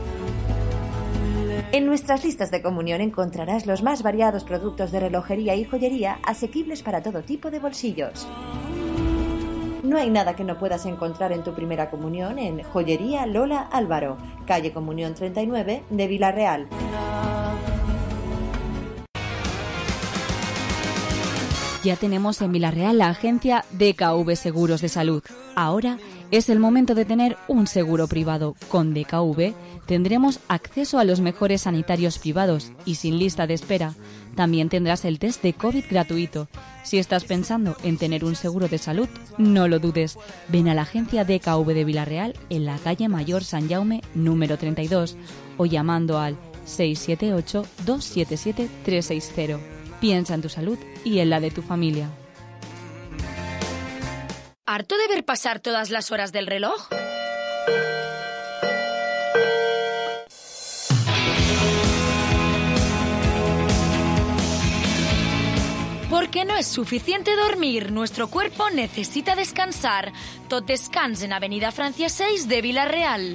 En nuestras listas de comunión encontrarás los más variados productos de relojería y joyería asequibles para todo tipo de bolsillos. No hay nada que no puedas encontrar en tu primera comunión en Joyería Lola Álvaro, calle Comunión treinta y nueve de Vilarreal. Ya tenemos en Vilarreal la agencia D K V Seguros de Salud. Ahora es el momento de tener un seguro privado. Con D K V tendremos acceso a los mejores sanitarios privados y sin lista de espera. También tendrás el test de COVID gratuito. Si estás pensando en tener un seguro de salud, no lo dudes. Ven a la agencia D K V de Vilarreal en la calle Mayor San Jaume número treinta y dos o llamando al seis siete ocho, dos siete siete, tres seis cero. Piensa en tu salud y en la de tu familia. ¿Harto de ver pasar todas las horas del reloj? Porque no es suficiente dormir, nuestro cuerpo necesita descansar. Tot descans en Avenida Francia seis de Vilarreal.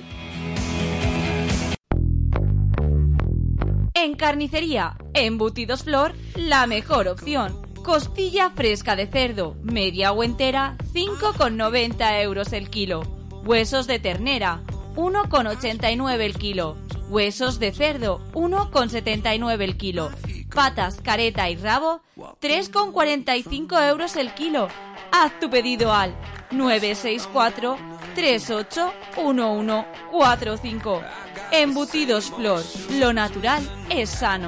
En Carnicería Embutidos Flor, la mejor opción. Costilla fresca de cerdo, media o entera, cinco con noventa euros el kilo. Huesos de ternera, uno con ochenta y nueve el kilo. Huesos de cerdo, uno con setenta y nueve el kilo. Patas, careta y rabo, tres con cuarenta y cinco euros el kilo. Haz tu pedido al nueve seis cuatro, tres ocho, uno uno cuatro cinco. Embutidos Flor, lo natural és sano.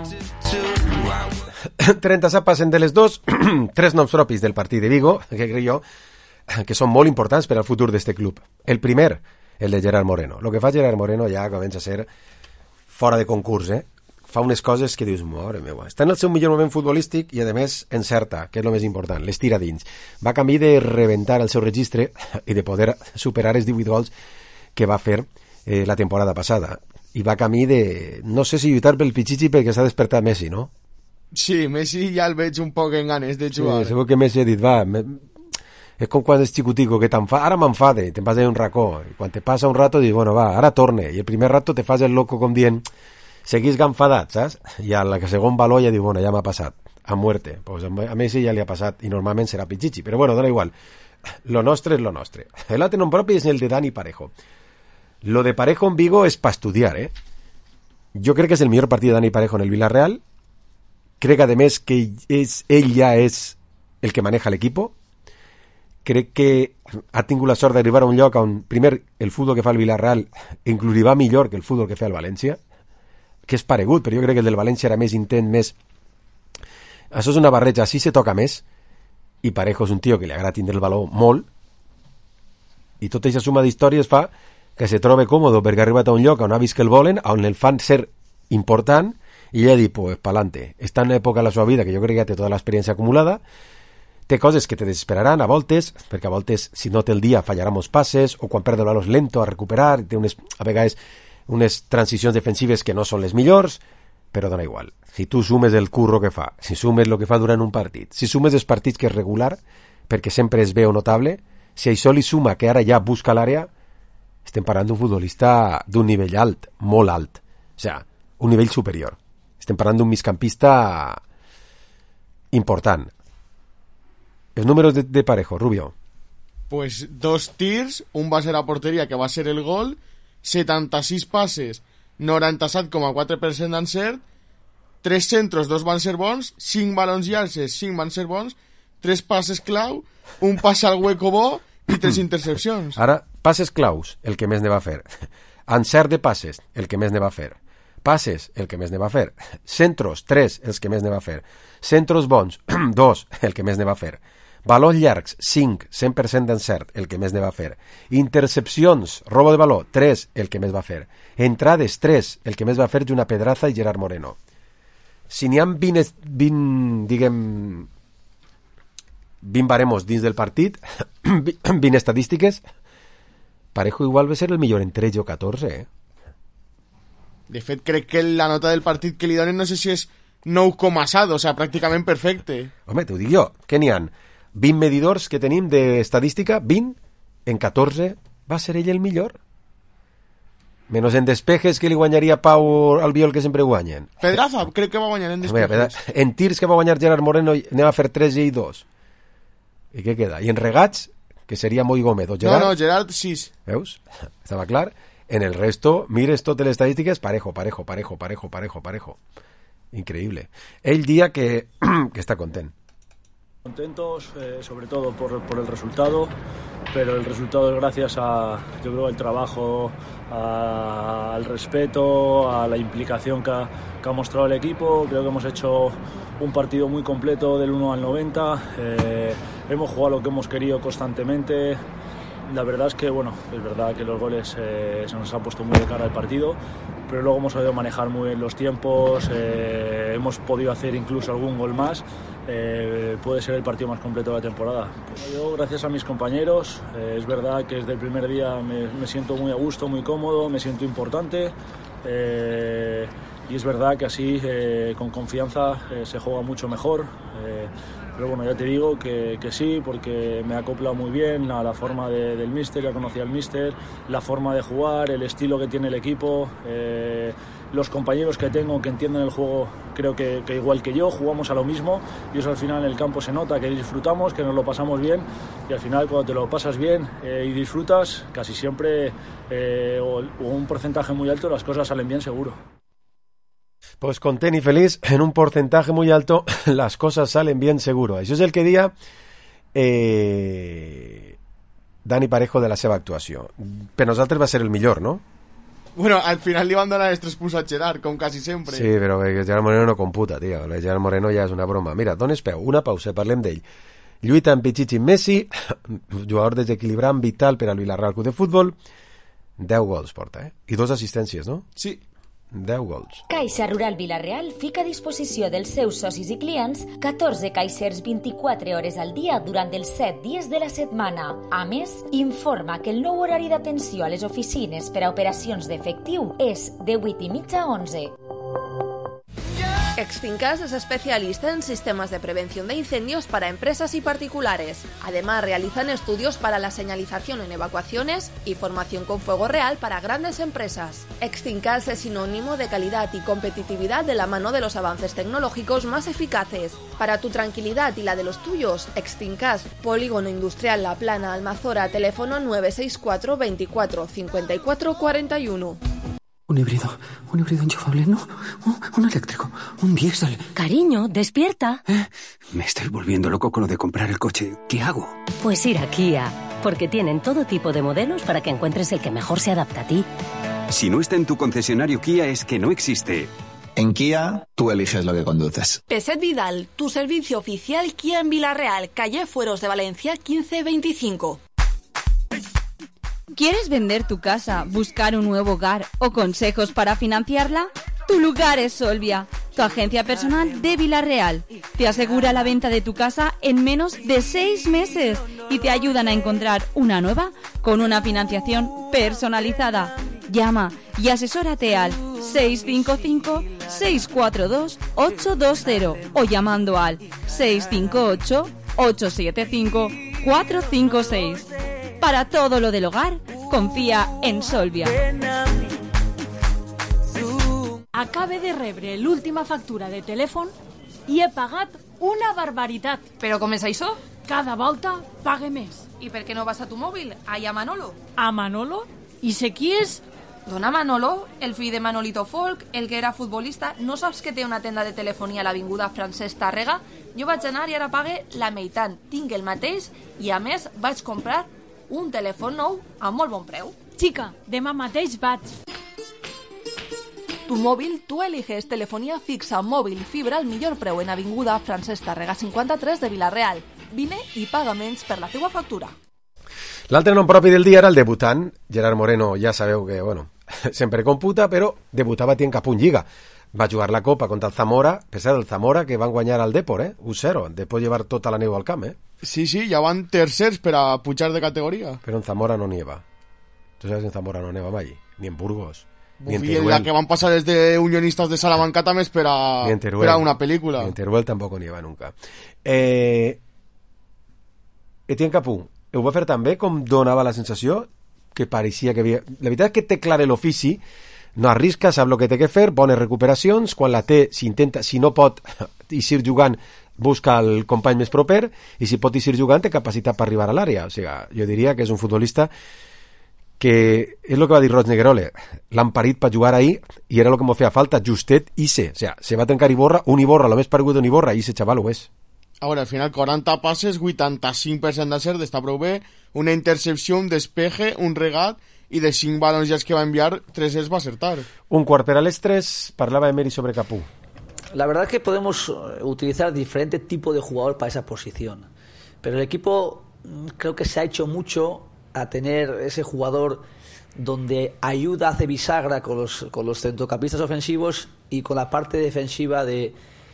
trenta passen de les dos, tres noms propis del partit de Vigo, que crec jo que són molt importants per al futur d'este club. El primer, el de Gerard Moreno. El que fa Gerard Moreno ja comença a ser fora de concurs, eh? Fa unes coses que dius, mare meva, està en el seu millor moment futbolístic i, a més, encerta, que és el més important, les tira dins. Va camí de rebentar el seu registre i de poder superar els divuit gols que va fer eh, la temporada passada. I va camí de, no sé si lluitar pel Pichichi perquè s'ha despertat Messi, no? Sí, Messi ja el veig un poc en ganes de jugar. Sí, segur que Messi ha dit, va, me... És com quan és xicutico, que t'enfa... Ara m'enfade, te'n vas a un racó. I quan te passa un rato, dius, bueno, va, ara torne. I el primer rato te fas el loco com dient, seguís enfadat, saps? I a la segon valor ja diu, bueno, ja m'ha passat, a muerte. Pues a Messi ja li ha passat, i normalment serà Pichichi. Però bueno, dona igual. Lo nostre és lo nostre. El altre nom propi és el de Dani Parejo. Lo de Parejo en Vigo és pa estudiar, eh? Jo crec que és el millor partit de Dani Parejo en el Villarreal. Crec, a més, que és, ell ja és el que maneja l'equipo. Crec que ha tingut la sort d'arribar a un lloc on, primer, el futbol que fa el Villarreal inclús li va millor que el futbol que fa el València, que és paregut, però jo crec que el del València era més intent, més... Això és una barreja, així se toca més, i Parejo és un tio que li agrada tindre el valor molt, i tota aquesta suma d'històries fa que se trobe còmode perquè ha arribat a un lloc on ha vist que el volen, on el fan ser important, i ella diu, pues, pa'lante. Està en una època de la seva vida que jo crec que ja té tota l'experiència acumulada, té coses que te desesperaran a voltes, perquè a voltes, si no té el dia, fallarà molts passes, o quan perd el valor és lento a recuperar, té unes, a vegades unes transicions defensives que no són les millors, però dona igual. Si tu sumes el curro que fa, si sumes el que fa durant un partit, si sumes els partits que és regular, perquè sempre es veu notable, si això li suma que ara ja busca l'àrea, estem parlant d'un futbolista d'un nivell alt, molt alt, o sigui, un nivell superior. Estem parlant d'un migcampista important. Els números de, de Parejo, Rubio. Pues dos tirs, un va ser a porteria, que va ser el gol, setanta-sis passes, noranta-set coma quatre per cent d'encert, tres centros, dos van ser bons, cinc balons llargs, cinc van ser bons, tres passes clau, un passe al hueco bo i tres intercepcions. Ara, passes claus, el que més ne va fer. Encert de passes, el que més ne va fer. Passes, el que més ne va fer. Centros, tres, els que més ne va fer. Centros bons, dos, el que més ne va fer. Valors llargs, cinc, cent per cent d'encert, el que més ne va fer. Intercepcions, robo de valor, tres, el que més va fer. Entrades, tres, el que més va fer Juna Pedraza i Gerard Moreno. Si n'hi ha vint, vint, diguem, vint baremos dins del partit, vint estadístiques, Parejo igual va ser el millor en tretze o catorze, eh? De fet, crec que la nota del partit que li donen no sé si és nou coma set, o sigui, pràcticament perfecte. Home, t'ho dic jo, que n'hi ha vint medidors que tenim d'estadística, vint, en catorze va ser ell el millor. Menos en despejes, que li guanyaria Pau Albiol, que sempre guanyen. Pedraza, crec que va guanyar en despejes. Home, en tirs, que va guanyar Gerard Moreno, anem a fer tres i dos. I què queda? I en regats, que seria Moi Gómez o Gerard... No, no, Gerard, sis. Veus? Estava clar? En el resto, mires totes les estadístiques, parejo, parejo, parejo, parejo, parejo, parejo. Increíble. Ell dia que, que está content. Contentos, eh, sobre todo por, por el resultado, pero el resultado es gracias a, yo creo, al trabajo, a, al respeto, a la implicación que ha, que ha mostrado el equipo. Creo que hemos hecho un partido muy completo del uno al noventa, eh, hemos jugado lo que hemos querido constantemente. La verdad es que, bueno, es verdad que los goles eh, se nos han puesto muy de cara al partido, pero luego hemos sabido manejar muy bien los tiempos, eh, hemos podido hacer incluso algún gol más. Eh, puede ser el partido más completo de la temporada. Pues yo, gracias a mis compañeros, eh, es verdad que desde el primer día me, me siento muy a gusto, muy cómodo, me siento importante. Eh, y es verdad que así, eh, con confianza, eh, se juega mucho mejor. Eh, Pero bueno, ya te digo que, que sí, porque me ha acoplado muy bien a la forma de, del míster, ya conocía al míster, la forma de jugar, el estilo que tiene el equipo, eh, los compañeros que tengo que entienden el juego, creo que, que igual que yo, jugamos a lo mismo y eso al final en el campo se nota, que disfrutamos, que nos lo pasamos bien y al final cuando te lo pasas bien eh, y disfrutas, casi siempre, eh, o, o un porcentaje muy alto, las cosas salen bien seguro. Pues content i feliç, en un porcentaje muy alto, las cosas salen bien seguro. Això és el que dia eh, Dani Parejo de la seva actuació. Per nosaltres va ser el millor, no? Bueno, al final li van donar els tres punts a Gerard, com quasi sempre. Sí, però Gerard Moreno no computa, tio. El Gerard Moreno ja és una broma. Mira, dones peu, una pausa, parlem d'ell. Lluita amb Pichichi Messi, jugador desequilibrant, vital per al Villarreal Club de Futbol. deu gols porta, eh? I dos assistències, no? Sí. deu gols. Caixa Rural Vila-real fica a disposició dels seus socis i clients catorze caixers vint-i-quatre hores al dia durant els set dies de la setmana. A més, informa que el nou horari d'atenció a les oficines per a operacions d'efectiu és de vuit i mitja a onze. Extincas es especialista en sistemas de prevención de incendios para empresas y particulares. Además, realizan estudios para la señalización en evacuaciones y formación con fuego real para grandes empresas. Extincas es sinónimo de calidad y competitividad de la mano de los avances tecnológicos más eficaces. Para tu tranquilidad y la de los tuyos, Extincas, Polígono Industrial La Plana, Almazora, teléfono nueve seis cuatro veinticuatro cincuenta y cuatro cuarenta y uno. Un híbrido, un híbrido enchufable, no, un, un eléctrico, un diésel. Cariño, despierta. ¿Eh? Me estoy volviendo loco con lo de comprar el coche. ¿Qué hago? Pues ir a Kia, porque tienen todo tipo de modelos para que encuentres el que mejor se adapta a ti. Si no está en tu concesionario Kia es que no existe. En Kia, tú eliges lo que conduces. Peset Vidal, tu servicio oficial Kia en Villarreal, calle Fueros de Valencia quince veinticinco. ¿Quieres vender tu casa, buscar un nuevo hogar o consejos para financiarla? Tu lugar es Solvia, tu agencia personal de Villarreal. Te asegura la venta de tu casa en menos de seis meses y te ayudan a encontrar una nueva con una financiación personalizada. Llama y asesórate al seis cinco cinco, seis cuatro dos, ocho dos cero o llamando al seis cinco ocho, ocho siete cinco, cuatro cinco seis. Para todo lo del hogar, confía en Solvia. Acabe de rebre l'última factura de telèfon i he pagat una barbaritat. Però com és això? Cada volta pague més. I per què no vas a tu mòbil? Allà a Manolo. A Manolo? I sé qui és? Dona Manolo, el fill de Manolito Folk, el que era futbolista. No saps que té una tenda de telefonia a l'avinguda Francesc Tàrrega? Jo vaig anar i ara pague la meitat. Tinc el mateix i a més vaig comprar un telèfon nou a molt bon preu. Chica, demà mateix vaig. Tu mòbil, tu eliges telefonía fixa, mòbil, fibra al millor preu en avinguda Francesc Tàrrega cinquanta-tres de Vilareal. Vine i paga menys per la teua factura. L'altre nom propi del dia era el debutant. Gerard Moreno, ja sabeu que, bueno, sempre computa, però debutava a Tiencapunt Lliga. Va jugar la Copa contra el Zamora, pesar del Zamora, que van guanyar al Depor, eh? un cero, després llevar tota la neu al camp, eh? Sí, sí, ja van tercers per a pujar de categoria. Però en Zamora no nieva. Tu sabes que en Zamora no neva mai, ni en Burgos. Ni en Teruel. La que van pasar desde Unionistas de Salamanca també és per a, per a una pel·lícula. Ni en Teruel tampoco nieva nunca. Eh, Etienne Capú, ho va fer també com donava la sensació que pareixia que havia... La veritat és que té clar l'ofici, no arrisca, sap el que té que fer, bones recuperacions, quan la té, si intenta, si no pot eixir jugant, busca el company més proper, i si pot eixir jugant té capacitat per arribar a l'àrea. O sigui, jo diria que és un futbolista que és el que va dir Roig Negrole, l'han parit per jugar ahir i era el que m'ho feia falta, justet i se, o sea, se va tancar Iborra, un Iborra, lo més paregut d'un Iborra, i ese xaval ho és. Ahora, al final, quaranta passes, vuitanta-cinc per cent d'acer, d'estar prou bé, una intercepció, un despeje, un regat, i de cinc balons ja que va enviar, tres els va acertar. Un quart per a les tres, parlava Emery sobre Capú. La verdad es que podemos utilizar diferentes tipos de jugador para esa posición, pero el equipo creo que se ha hecho mucho a tener ese jugador donde ayuda, hace bisagra con los, con los centrocampistas ofensivos y con la parte defensiva de,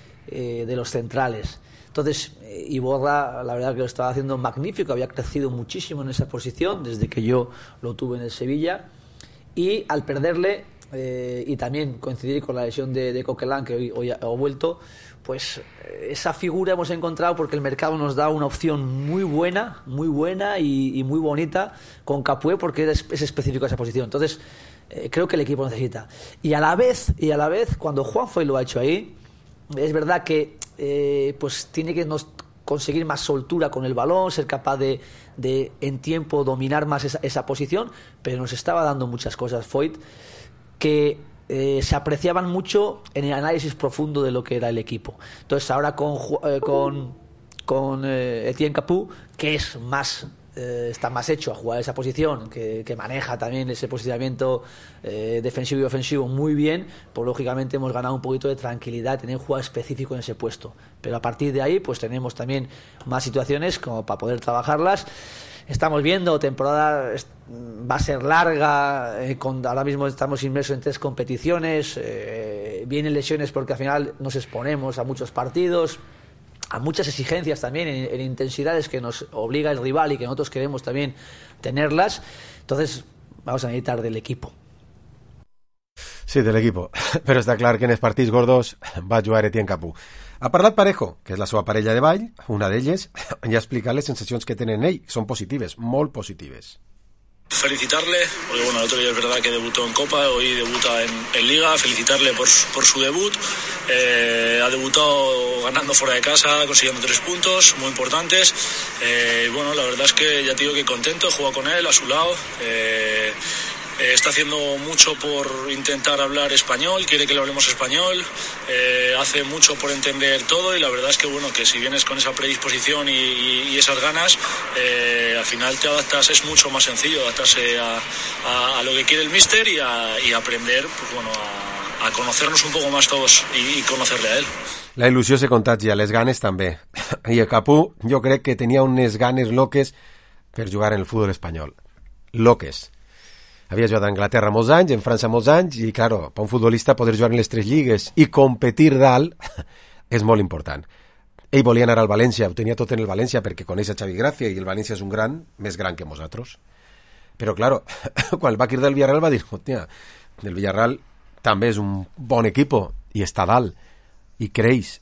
eh, de los centrales. Entonces, eh, Iborra, la verdad que lo estaba haciendo magnífico, había crecido muchísimo en esa posición desde que yo lo tuve en el Sevilla, y al perderle, eh, y también coincidir con la lesión de, de Coquelin, que hoy, hoy ha, ha vuelto, pues esa figura hemos encontrado porque el mercado nos da una opción muy buena, muy buena y, y muy bonita con Capué, porque es, es específico a esa posición. Entonces, eh, creo que el equipo necesita. Y a la vez, y a la vez, cuando Juanfoy lo ha hecho ahí, es verdad que eh, pues tiene que nos conseguir más soltura con el balón, ser capaz de, de en tiempo dominar más esa, esa posición, pero nos estaba dando muchas cosas Foyt que eh, se apreciaban mucho en el análisis profundo de lo que era el equipo. Entonces ahora con eh, con, con eh, Etienne Capú, que es más eh, está más hecho a jugar esa posición, que, que maneja también ese posicionamiento eh, defensivo y ofensivo muy bien, pues lógicamente hemos ganado un poquito de tranquilidad, tener un jugador específico en ese puesto. Pero a partir de ahí pues tenemos también más situaciones como para poder trabajarlas. Estamos viendo, temporada va a ser larga, eh, con, ahora mismo estamos inmersos en tres competiciones, eh, vienen lesiones porque al final nos exponemos a muchos partidos, a muchas exigencias también en, en intensidades que nos obliga el rival y que nosotros queremos también tenerlas. Entonces vamos a necesitar del equipo. Sí, de l'equip. Però està clar que en els partits gordos va jugar Etienne Capú. Ha parlat Parejo, que és la seva parella de ball, una d'elles, i ha explicat les sensacions que tenen ell. Són positives, molt positives. Felicitarle, porque bueno, el otro día es verdad que debutó en Copa, hoy debuta en, en Liga, felicitarle por, por su debut, eh, ha debutado ganando fuera de casa, consiguiendo tres puntos muy importantes, eh, bueno, la verdad es que ya te digo que contento, he jugado con él a su lado, eh, Eh, está haciendo mucho por intentar hablar español, quiere que le hablemos español, eh, hace mucho por entender todo y la verdad es que bueno, que si vienes con esa predisposición y, y, y esas ganas, eh, al final te adaptas, es mucho más sencillo adaptarse a, a, a lo que quiere el míster y, a, y aprender, pues bueno, a, a conocernos un poco más todos y, y conocerle a él. La il·lusió se contagia, les ganes també. I el Capú jo crec que tenia unes ganes loques per jugar en el futbol espanyol. Loques. Havia jugat a Anglaterra molts anys, en França molts anys, i, claro, per un futbolista poder jugar en les tres lligues i competir dalt és molt important. Ell volia anar al València, ho tenia tot en el València perquè coneix a Xavi Gracia i el València és un gran, més gran que nosaltres. Però, claro, quan el va cridar del Villarreal va dir, hòstia, el Villarreal també és un bon equip i està dalt i creix.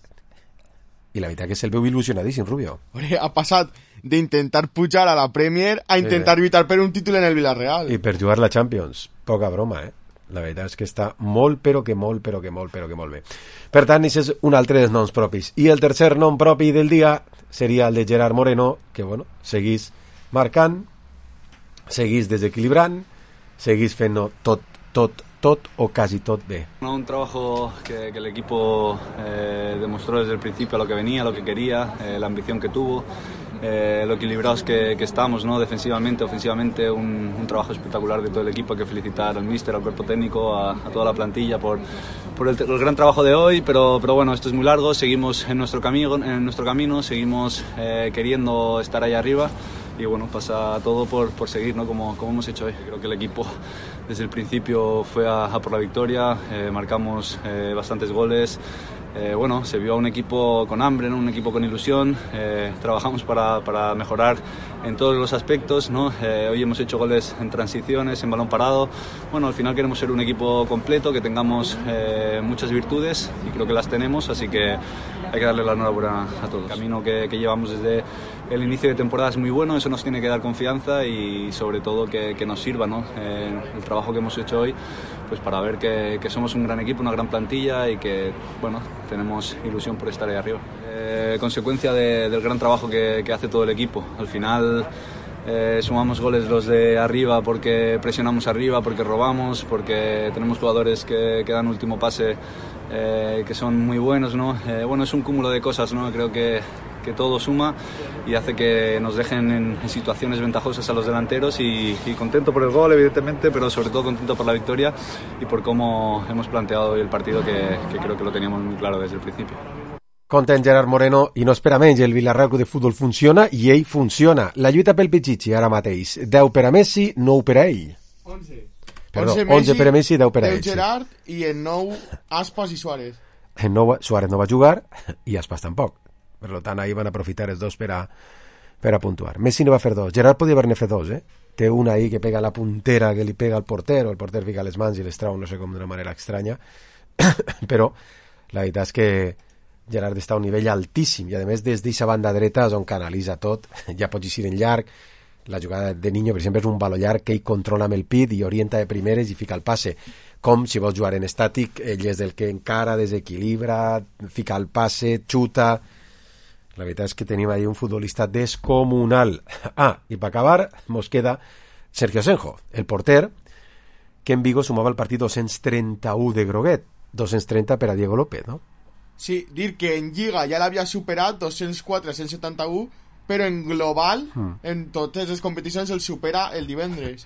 I la veritat que se'l veu il·lusionadíssim, Rubio. Ha passat d'intentar pujar a la Premier a intentar sí, lluitar per un títol en el Villarreal. I per jugar la Champions. Poca broma, eh? La veritat és que està molt, però que molt, però que molt, però que molt bé. Per tant, això és un altre dels noms propis. I el tercer nom propi del dia seria el de Gerard Moreno, que, bueno, seguís marcant, seguís desequilibrant, seguís fent tot, tot, tot o casi tot bé. Un trabajo que, que el equipo eh, demostró desde el principio lo que venía, lo que quería, eh, la ambición que tuvo, eh, lo equilibrados que, que estamos, ¿no? Defensivamente, ofensivamente, un, un trabajo espectacular de todo el equipo. Hay que felicitar al míster, al cuerpo técnico, a, a toda la plantilla por, por el, el gran trabajo de hoy, pero, pero bueno, esto es muy largo, seguimos en nuestro camino, en nuestro camino seguimos eh, queriendo estar ahí arriba. Y bueno, pasa todo por, por seguir, ¿no? como, como hemos hecho hoy. Creo que el equipo desde el principio fue a, a por la victoria, eh, marcamos eh, bastantes goles, eh, bueno, se vio a un equipo con hambre, ¿no? Un equipo con ilusión, eh, trabajamos para, para mejorar en todos los aspectos, ¿no? Eh, hoy hemos hecho goles en transiciones, en balón parado, bueno, al final queremos ser un equipo completo, que tengamos eh, muchas virtudes y creo que las tenemos, así que hay que darle la enhorabuena a todos. El camino que, que llevamos desde el inicio de temporada es muy bueno, eso nos tiene que dar confianza y sobre todo que, que nos sirva, ¿no? Eh, el trabajo que hemos hecho hoy, pues para ver que, que somos un gran equipo, una gran plantilla y que, bueno, tenemos ilusión por estar ahí arriba. Eh, consecuencia de, del gran trabajo que, que hace todo el equipo. Al final eh, sumamos goles los de arriba porque presionamos arriba, porque robamos, porque tenemos jugadores que, que dan último pase, eh, que son muy buenos, ¿no? Eh, bueno, es un cúmulo de cosas, ¿no? Creo que que todo suma y hace que nos dejen en, en situaciones ventajosas a los delanteros y, y contento por el gol, evidentemente, pero sobre todo contento por la victoria y por cómo hemos planteado hoy el partido, que, que creo que lo teníamos muy claro desde el principio. Content Gerard Moreno, i no espera menys, el Villarreal de futbol funciona i ell funciona. La lluita pel Pichichi ara mateix, deu per a Messi, nou per a ell. onze. Perdó, onze per a Messi, deu per a ell. deu Gerard i en nou Aspas i Suárez. En nou Suárez no va jugar i Aspas tampoc. Per tant, ahir van aprofitar els dos per a, per a puntuar. Messi no va fer dos. Gerard podia haver-ne fet dos, eh? Té una ahí que pega la puntera, que li pega al porter, o el porter fica les mans i les trau, no sé com, d'una manera estranya. Però la veritat és que Gerard està a un nivell altíssim i, a més, des d'aquesta banda dreta és on canalitza tot. Ja pots eixir en llarg. La jugada de Niño, per exemple, és un baló llarg que ell controla amb el pit i orienta de primeres i fica el passe. Com si vols jugar en estàtic, ell és el que encara, desequilibra, fica el passe, xuta. La veritat és que tenim ahí un futbolista descomunal. Ah, i per acabar, mos queda Sergio Senjo, el porter, que en Vigo sumava el partit dos-cents trenta-u de groguet. dos-cents trenta per a Diego López, no? Sí, dir que en Lliga ja l'havia superat, dos-cents quatre a cent setanta-u, però en global, mm. en totes les competicions, el supera el divendres.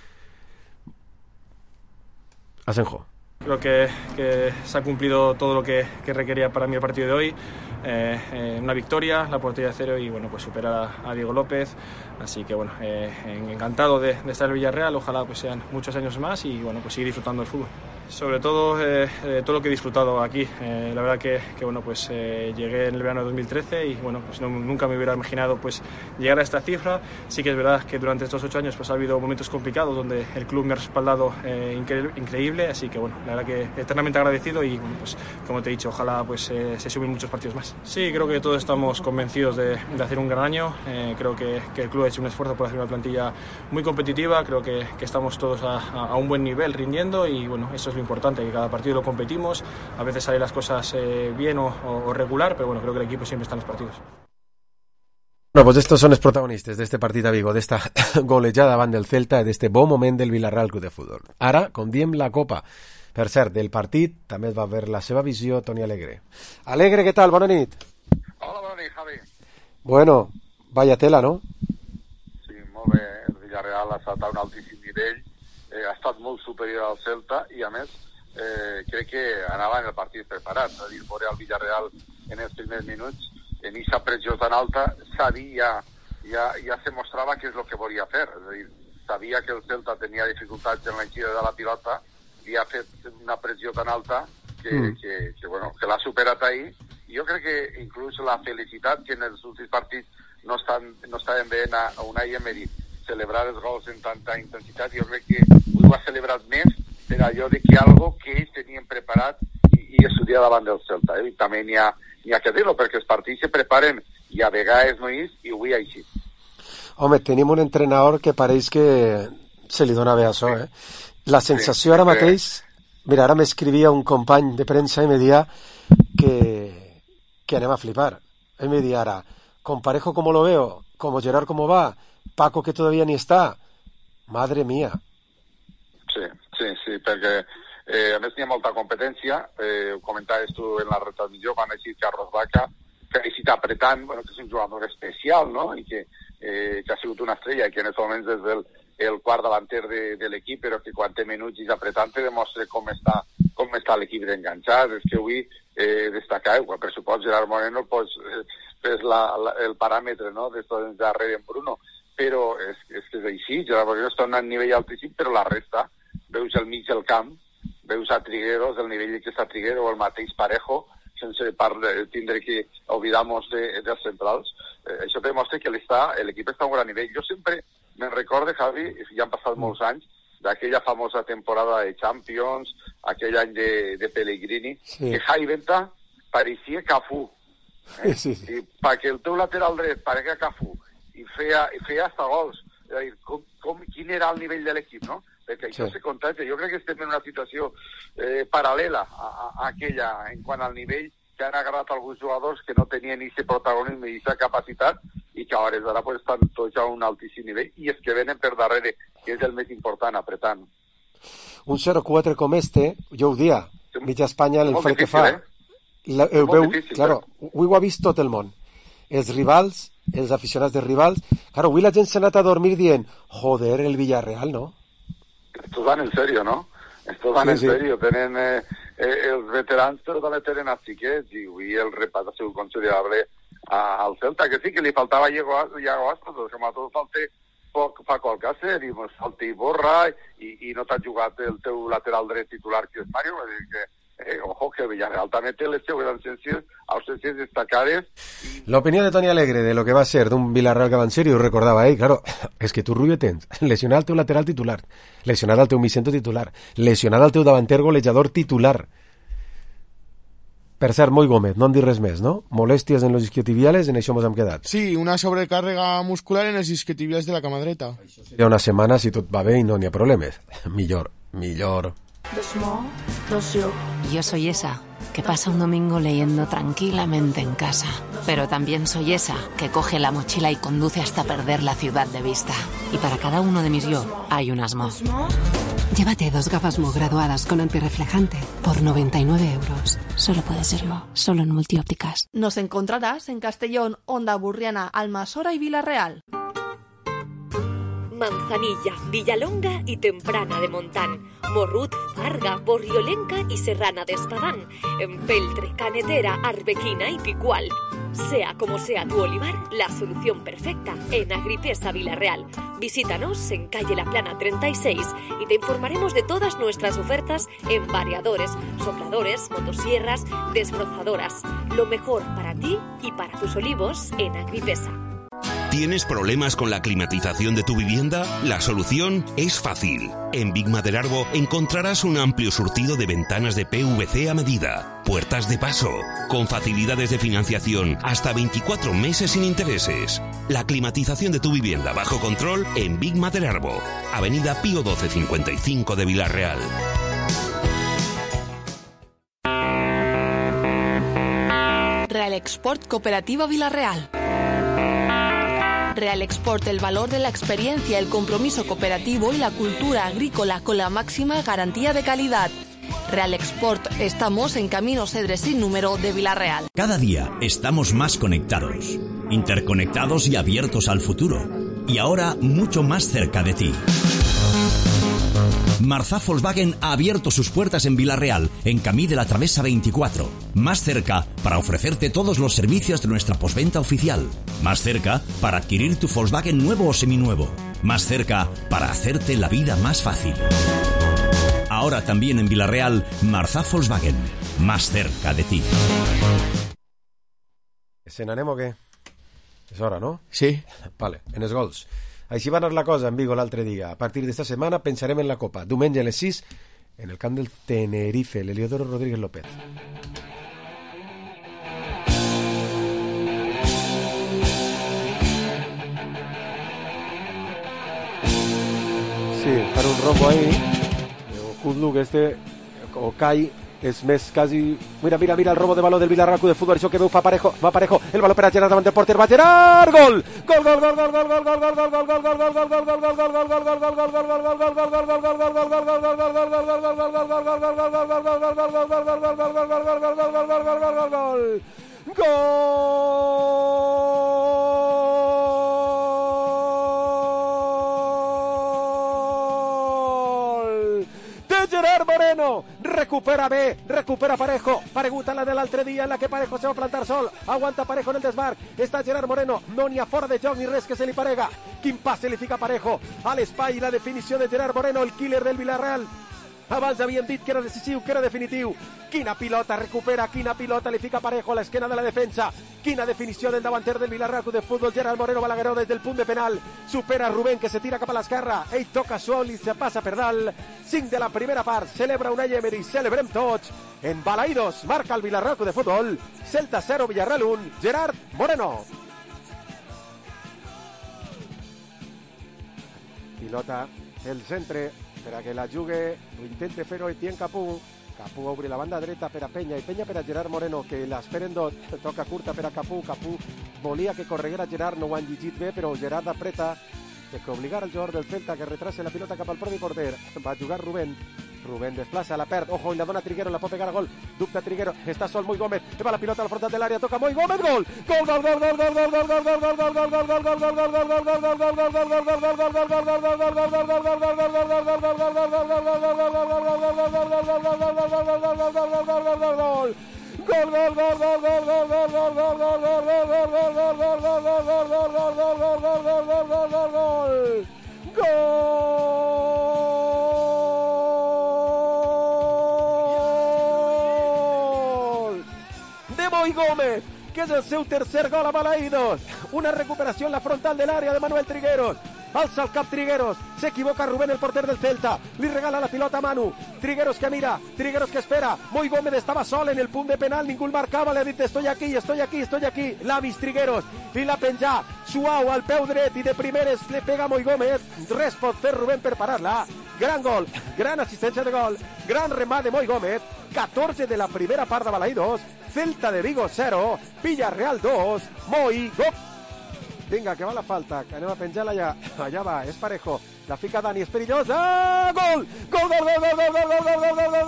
Asenjo. Creo que, que se ha cumplido todo lo que, que requería para mí el partido de hoy. Eh, eh, una victoria, la portería de cero y bueno, pues superar a, a Diego López. Así que bueno, eh, encantado de, de estar en Villarreal. Ojalá pues sean muchos años más y bueno, pues seguir disfrutando del fútbol. Sobre todo, eh, eh, todo lo que he disfrutado aquí. Eh, la verdad que, que bueno, pues eh, llegué en el verano de dos mil trece y bueno, pues no, nunca me hubiera imaginado pues llegar a esta cifra. Sí que es verdad que durante estos ocho años pues ha habido momentos complicados donde el club me ha respaldado eh, incre increíble, así que bueno, la verdad que eternamente agradecido y bueno, pues como te he dicho, ojalá pues eh, se sumen muchos partidos más. Sí, creo que todos estamos convencidos de, de hacer un gran año. Eh, creo que, que el club ha hecho un esfuerzo por hacer una plantilla muy competitiva. Creo que, que estamos todos a, a, a un buen nivel rindiendo y bueno, eso es lo importante, que cada partido lo competimos, a veces salen las cosas eh, bien o, o regular, pero bueno, creo que el equipo siempre está en los partidos. Bueno, pues estos son los protagonistas de este partit a Vigo, d'esta golejada davant del Celta i d'este bon moment del Villarreal Club de Futbol. Ara, com diem, la Copa. Per cert, del partit també va haver la seva visió Toni Alegre. Alegre, què tal? Bona nit. Hola, bona nit, Javi. Bueno, vaya tela, no? Sí, molt bé. El Villarreal ha estat a un altíssim nivell, eh, ha estat molt superior al Celta i, a més, eh, crec que anava en el partit preparat. És a dir, veure el Villarreal en els primers minuts, en aquesta pressió tan alta, sabia, ja, ja se mostrava què és el que volia fer. És a dir, sabia que el Celta tenia dificultats en l'eixida de la pilota i ha fet una pressió tan alta que, mm. que, que, bueno, que l'ha superat ahir. I jo crec que inclús la felicitat que en els últims partits no, estan, no estaven veient a Unai Emery celebrar els gols en tanta intensitat, jo crec que ho ha celebrat més per allò de que algo que ells tenien preparat i, i estudiar davant del Celta. Eh? I també n'hi ha, n'hi ha que dir-ho, perquè els partits se preparen i a vegades no és, i avui així. Home, tenim un entrenador que pareix que se li dona bé això, eh? La sensació sí, ara mateix... Mira, ara m'escrivia un company de premsa i me dia que, que anem a flipar. Ell me dia ara, con Parejo como lo veo, como Gerard como va, Paco que todavía ni está. Madre mía. Sí, sí, sí, perquè eh, a més n'hi ha molta competència. Eh, ho comentaves tu en la retransmissió quan ha eixit Carlos Vaca, que ha eixit apretant, bueno, que és un jugador especial, no?, i que, eh, que ha sigut una estrella i que en aquests moments és el, el quart davanter de, de l'equip, però que quan té minuts i és apretant te demostra com està, com està l'equip d'enganxat. És que avui eh, destacar, eh, per supost, Gerard Moreno pues, eh, és la, la, el paràmetre, no?, d'estos darrere en Bruno, però és, és que és així. Gerard Moreno està en un nivell altíssim, però la resta, veus el mig del camp, veus a Trigueros, el nivell que està Triguero, o el mateix Parejo, sense parle, tindre que oblidar-nos de, dels centrals. Eh, això demostra que l'equip està a un gran nivell. Jo sempre me'n recorde, Javi, ja han passat molts anys, d'aquella famosa temporada de Champions, aquell any de, de Pellegrini, sí. que Jai Venta pareixia Cafú. Eh? Sí, sí. I perquè el teu lateral dret pareixia Cafú i feia, i feia hasta gols. És a dir, com, com, quin era el nivell de l'equip, no? Perquè això sí. se contagia. Jo crec que estem en una situació eh, paral·lela a, a, a aquella en quant al nivell que han agarrat alguns jugadors que no tenien aquest protagonisme i aquesta capacitat i que a hores d'ara pues, estan tots a un altíssim nivell i els que venen per darrere, que és el més important, apretant. Un zero quatre com este, jo ho dia, mitja Espanya el fred que fa. Eh? La, ho veu, difícil, claro, eh? Avui ho ha vist tot el món. Els rivals, els aficionats de rivals, claro, avui la gent s'ha anat a dormir dient, joder, el Villarreal, no? Estos van en serio, ¿no? Estos van sí, en sí. serio. Tenen eh, eh, els veterans, però també tenen els xiquets, i avui el repat ha sigut considerable a, al Celta, que sí que li faltava Iago Aspas, però com a tot falta Paco Alcácer, i pues, falta Iborra, i, i no t'ha jugat el teu lateral dret titular, que és Mario, és dir que Eh, ojo, que Villarreal també té les seues ausències destacades. L'opinió de Toni Alegre de lo que va ser d'un Villarreal que va en sèrio, ho recordava ell, claro, és que tu, Rubio, tens lesionat el teu lateral titular, lesionat el teu mitjcentre titular, lesionat el teu davanter golejador titular. Per cert, Moi Gómez, no em dir res més, no? Molèsties en los isquiotibiales, en això mos hem quedat. Sí, una sobrecàrrega muscular en els isquiotibials de la cama dreta. Seria una setmana, si tot va bé i no n'hi ha problemes. Millor, millor. Yo soy esa que pasa un domingo leyendo tranquilamente en casa, pero también soy esa que coge la mochila y conduce hasta perder la ciudad de vista. Y para cada uno de mis yo hay un Asmo. Llévate dos gafas Mo graduadas con antirreflejante por noventa y nueve euros. Solo puede ser Mo, solo en Multiópticas. Nos encontrarás en Castellón, Onda Burriana, Almasora y Villarreal. Manzanilla, Villalonga y Temprana de Montán, Morrut, Farga, Borriolenca y Serrana de Espadán, Empeltre, Canetera, Arbequina y Picual. Sea como sea tu olivar, la solución perfecta en Agripesa Vilarreal. Visítanos en calle La Plana treinta y seis y te informaremos de todas nuestras ofertas en variadores, sopladores, motosierras, desbrozadoras. Lo mejor para ti y para tus olivos en Agripesa. ¿Tienes problemas con la climatización de tu vivienda? La solución es fácil. En Big Madelarbo encontrarás un amplio surtido de ventanas de P V C a medida, puertas de paso, con facilidades de financiación hasta veinticuatro meses sin intereses. La climatización de tu vivienda bajo control en Big Madelarbo, Avenida Pío doce cincuenta y cinco de Vilarreal. Real Export Cooperativa Vilarreal. Real Export, el valor de la experiencia, el compromiso cooperativo y la cultura agrícola con la máxima garantía de calidad. Real Export, estamos en Camino Cedres sin número de Vilarreal. Cada día estamos más conectados, interconectados y abiertos al futuro. Y ahora mucho más cerca de ti. Marzá Volkswagen ha abierto sus puertas en Vilarreal, en Camí de la Travesa veinticuatro. Más cerca para ofrecerte todos los servicios de nuestra postventa oficial. Más cerca para adquirir tu Volkswagen nuevo o seminuevo. Más cerca para hacerte la vida más fácil. Ahora también en Vilarreal, Marzá Volkswagen. Más cerca de ti. ¿Se n'anem o què? És hora, no? Sí. Vale, en els gols. Així va anar la cosa en Vigo l'altre dia. A partir d'esta setmana pensarem en la Copa. Diumenge a les sis, en el camp del Tenerife, l'Eliodoro Rodríguez López. Sí, farà un rombo ahí. O Kudlu, que este, o Kai, és més quasi... Mira, mira, mira el robo de baló del Villarreal Club de Futbol. Això que veu fa Parejo, va Parejo. El baló per a Gerard davant del porter, va Gerard! Gol! Gol, gol, gol, gol, gol, gol, gol, gol, gol, gol, gol, gol, gol, gol, gol, Gerard Moreno, recupera bé, recupera Parejo, paregut a la de l'altre dia en la que Parejo se va plantar sol, aguanta Parejo en el desmarc, està Gerard Moreno, no n'hi ha fora de joc ni res que se li parega, quin passe li fica Parejo a l'espai, la definició de Gerard Moreno, el killer del Villarreal. Abans havíem dit que era decisiu, que era definitiu. Quina pilota recupera, quina pilota li fica Parejo a l'esquena de la defensa. Quina definició del davanter del Villarreal Club de Futbol, Gerard Moreno Balagueró des del punt de penal. Supera Rubén, que se tira cap a l'esquerra. Ell toca sol i se passa per dalt. cinc de la primera part, celebra Unai Emery, celebrem tots. En Balaïdos marca el Villarreal Club de Futbol. Celta zero, Villarreal un, Gerard Moreno. Pilota, el centre, per a que la jugui, ho intenta fer-ho Etienne Capú. Capú obri la banda dreta per a Penya i Penya per a Gerard Moreno, que l'esperen tot. Toca curta per a Capú. Capú volia que correguera Gerard, no ho han llegit bé, però Gerard apreta. Té que obligar el jugador del Celta que retrase la pilota cap al propi porter. Va a jugar Rubén. Rubén desplaça, la perd. Ojo, i la dona Triguero, la pot pegar a gol. Dubta Triguero, està sol Moi Gómez. Va la pilota al frontal de l'àrea, toca Moi Gómez, gol! Gol, gol, gol, gol, gol, gol, gol, gol, gol, gol, gol, gol, gol, gol, gol, gol, de Moi Gómez, que és el seu tercer gol a Balaïdos. Una recuperació en la frontal de l'àrea de Manuel Trigueros. Alça el cap Trigueros, s'equivoca Rubén, el porter del Celta, li regala la pilota a Manu. Trigueros que mira, Trigueros que espera. Moi Gómez estava sol en el punt de penal, ningú el marcava, li ha dit estoy aquí, estoy aquí, estoy aquí. L'ha vist Trigueros, li l'ha penjat suau al peu dret i de primeres le pega Moi Gómez. Res pot fer Rubén per parar-la. Gran gol, gran assistència de gol, gran remat de Moi Gómez. catorze de la primera part de Balaïdos. Celta de Vigo cero, Villarreal dos, Moi Gómez. Vinga, que va la falta, que anem a penjar-la allà. Allà va, és Parejo. La fica Dani, és perillosa. Gol! Gol, gol, gol, gol, gol, gol, gol, gol, gol, gol,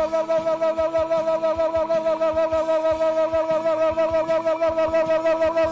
gol, gol, gol,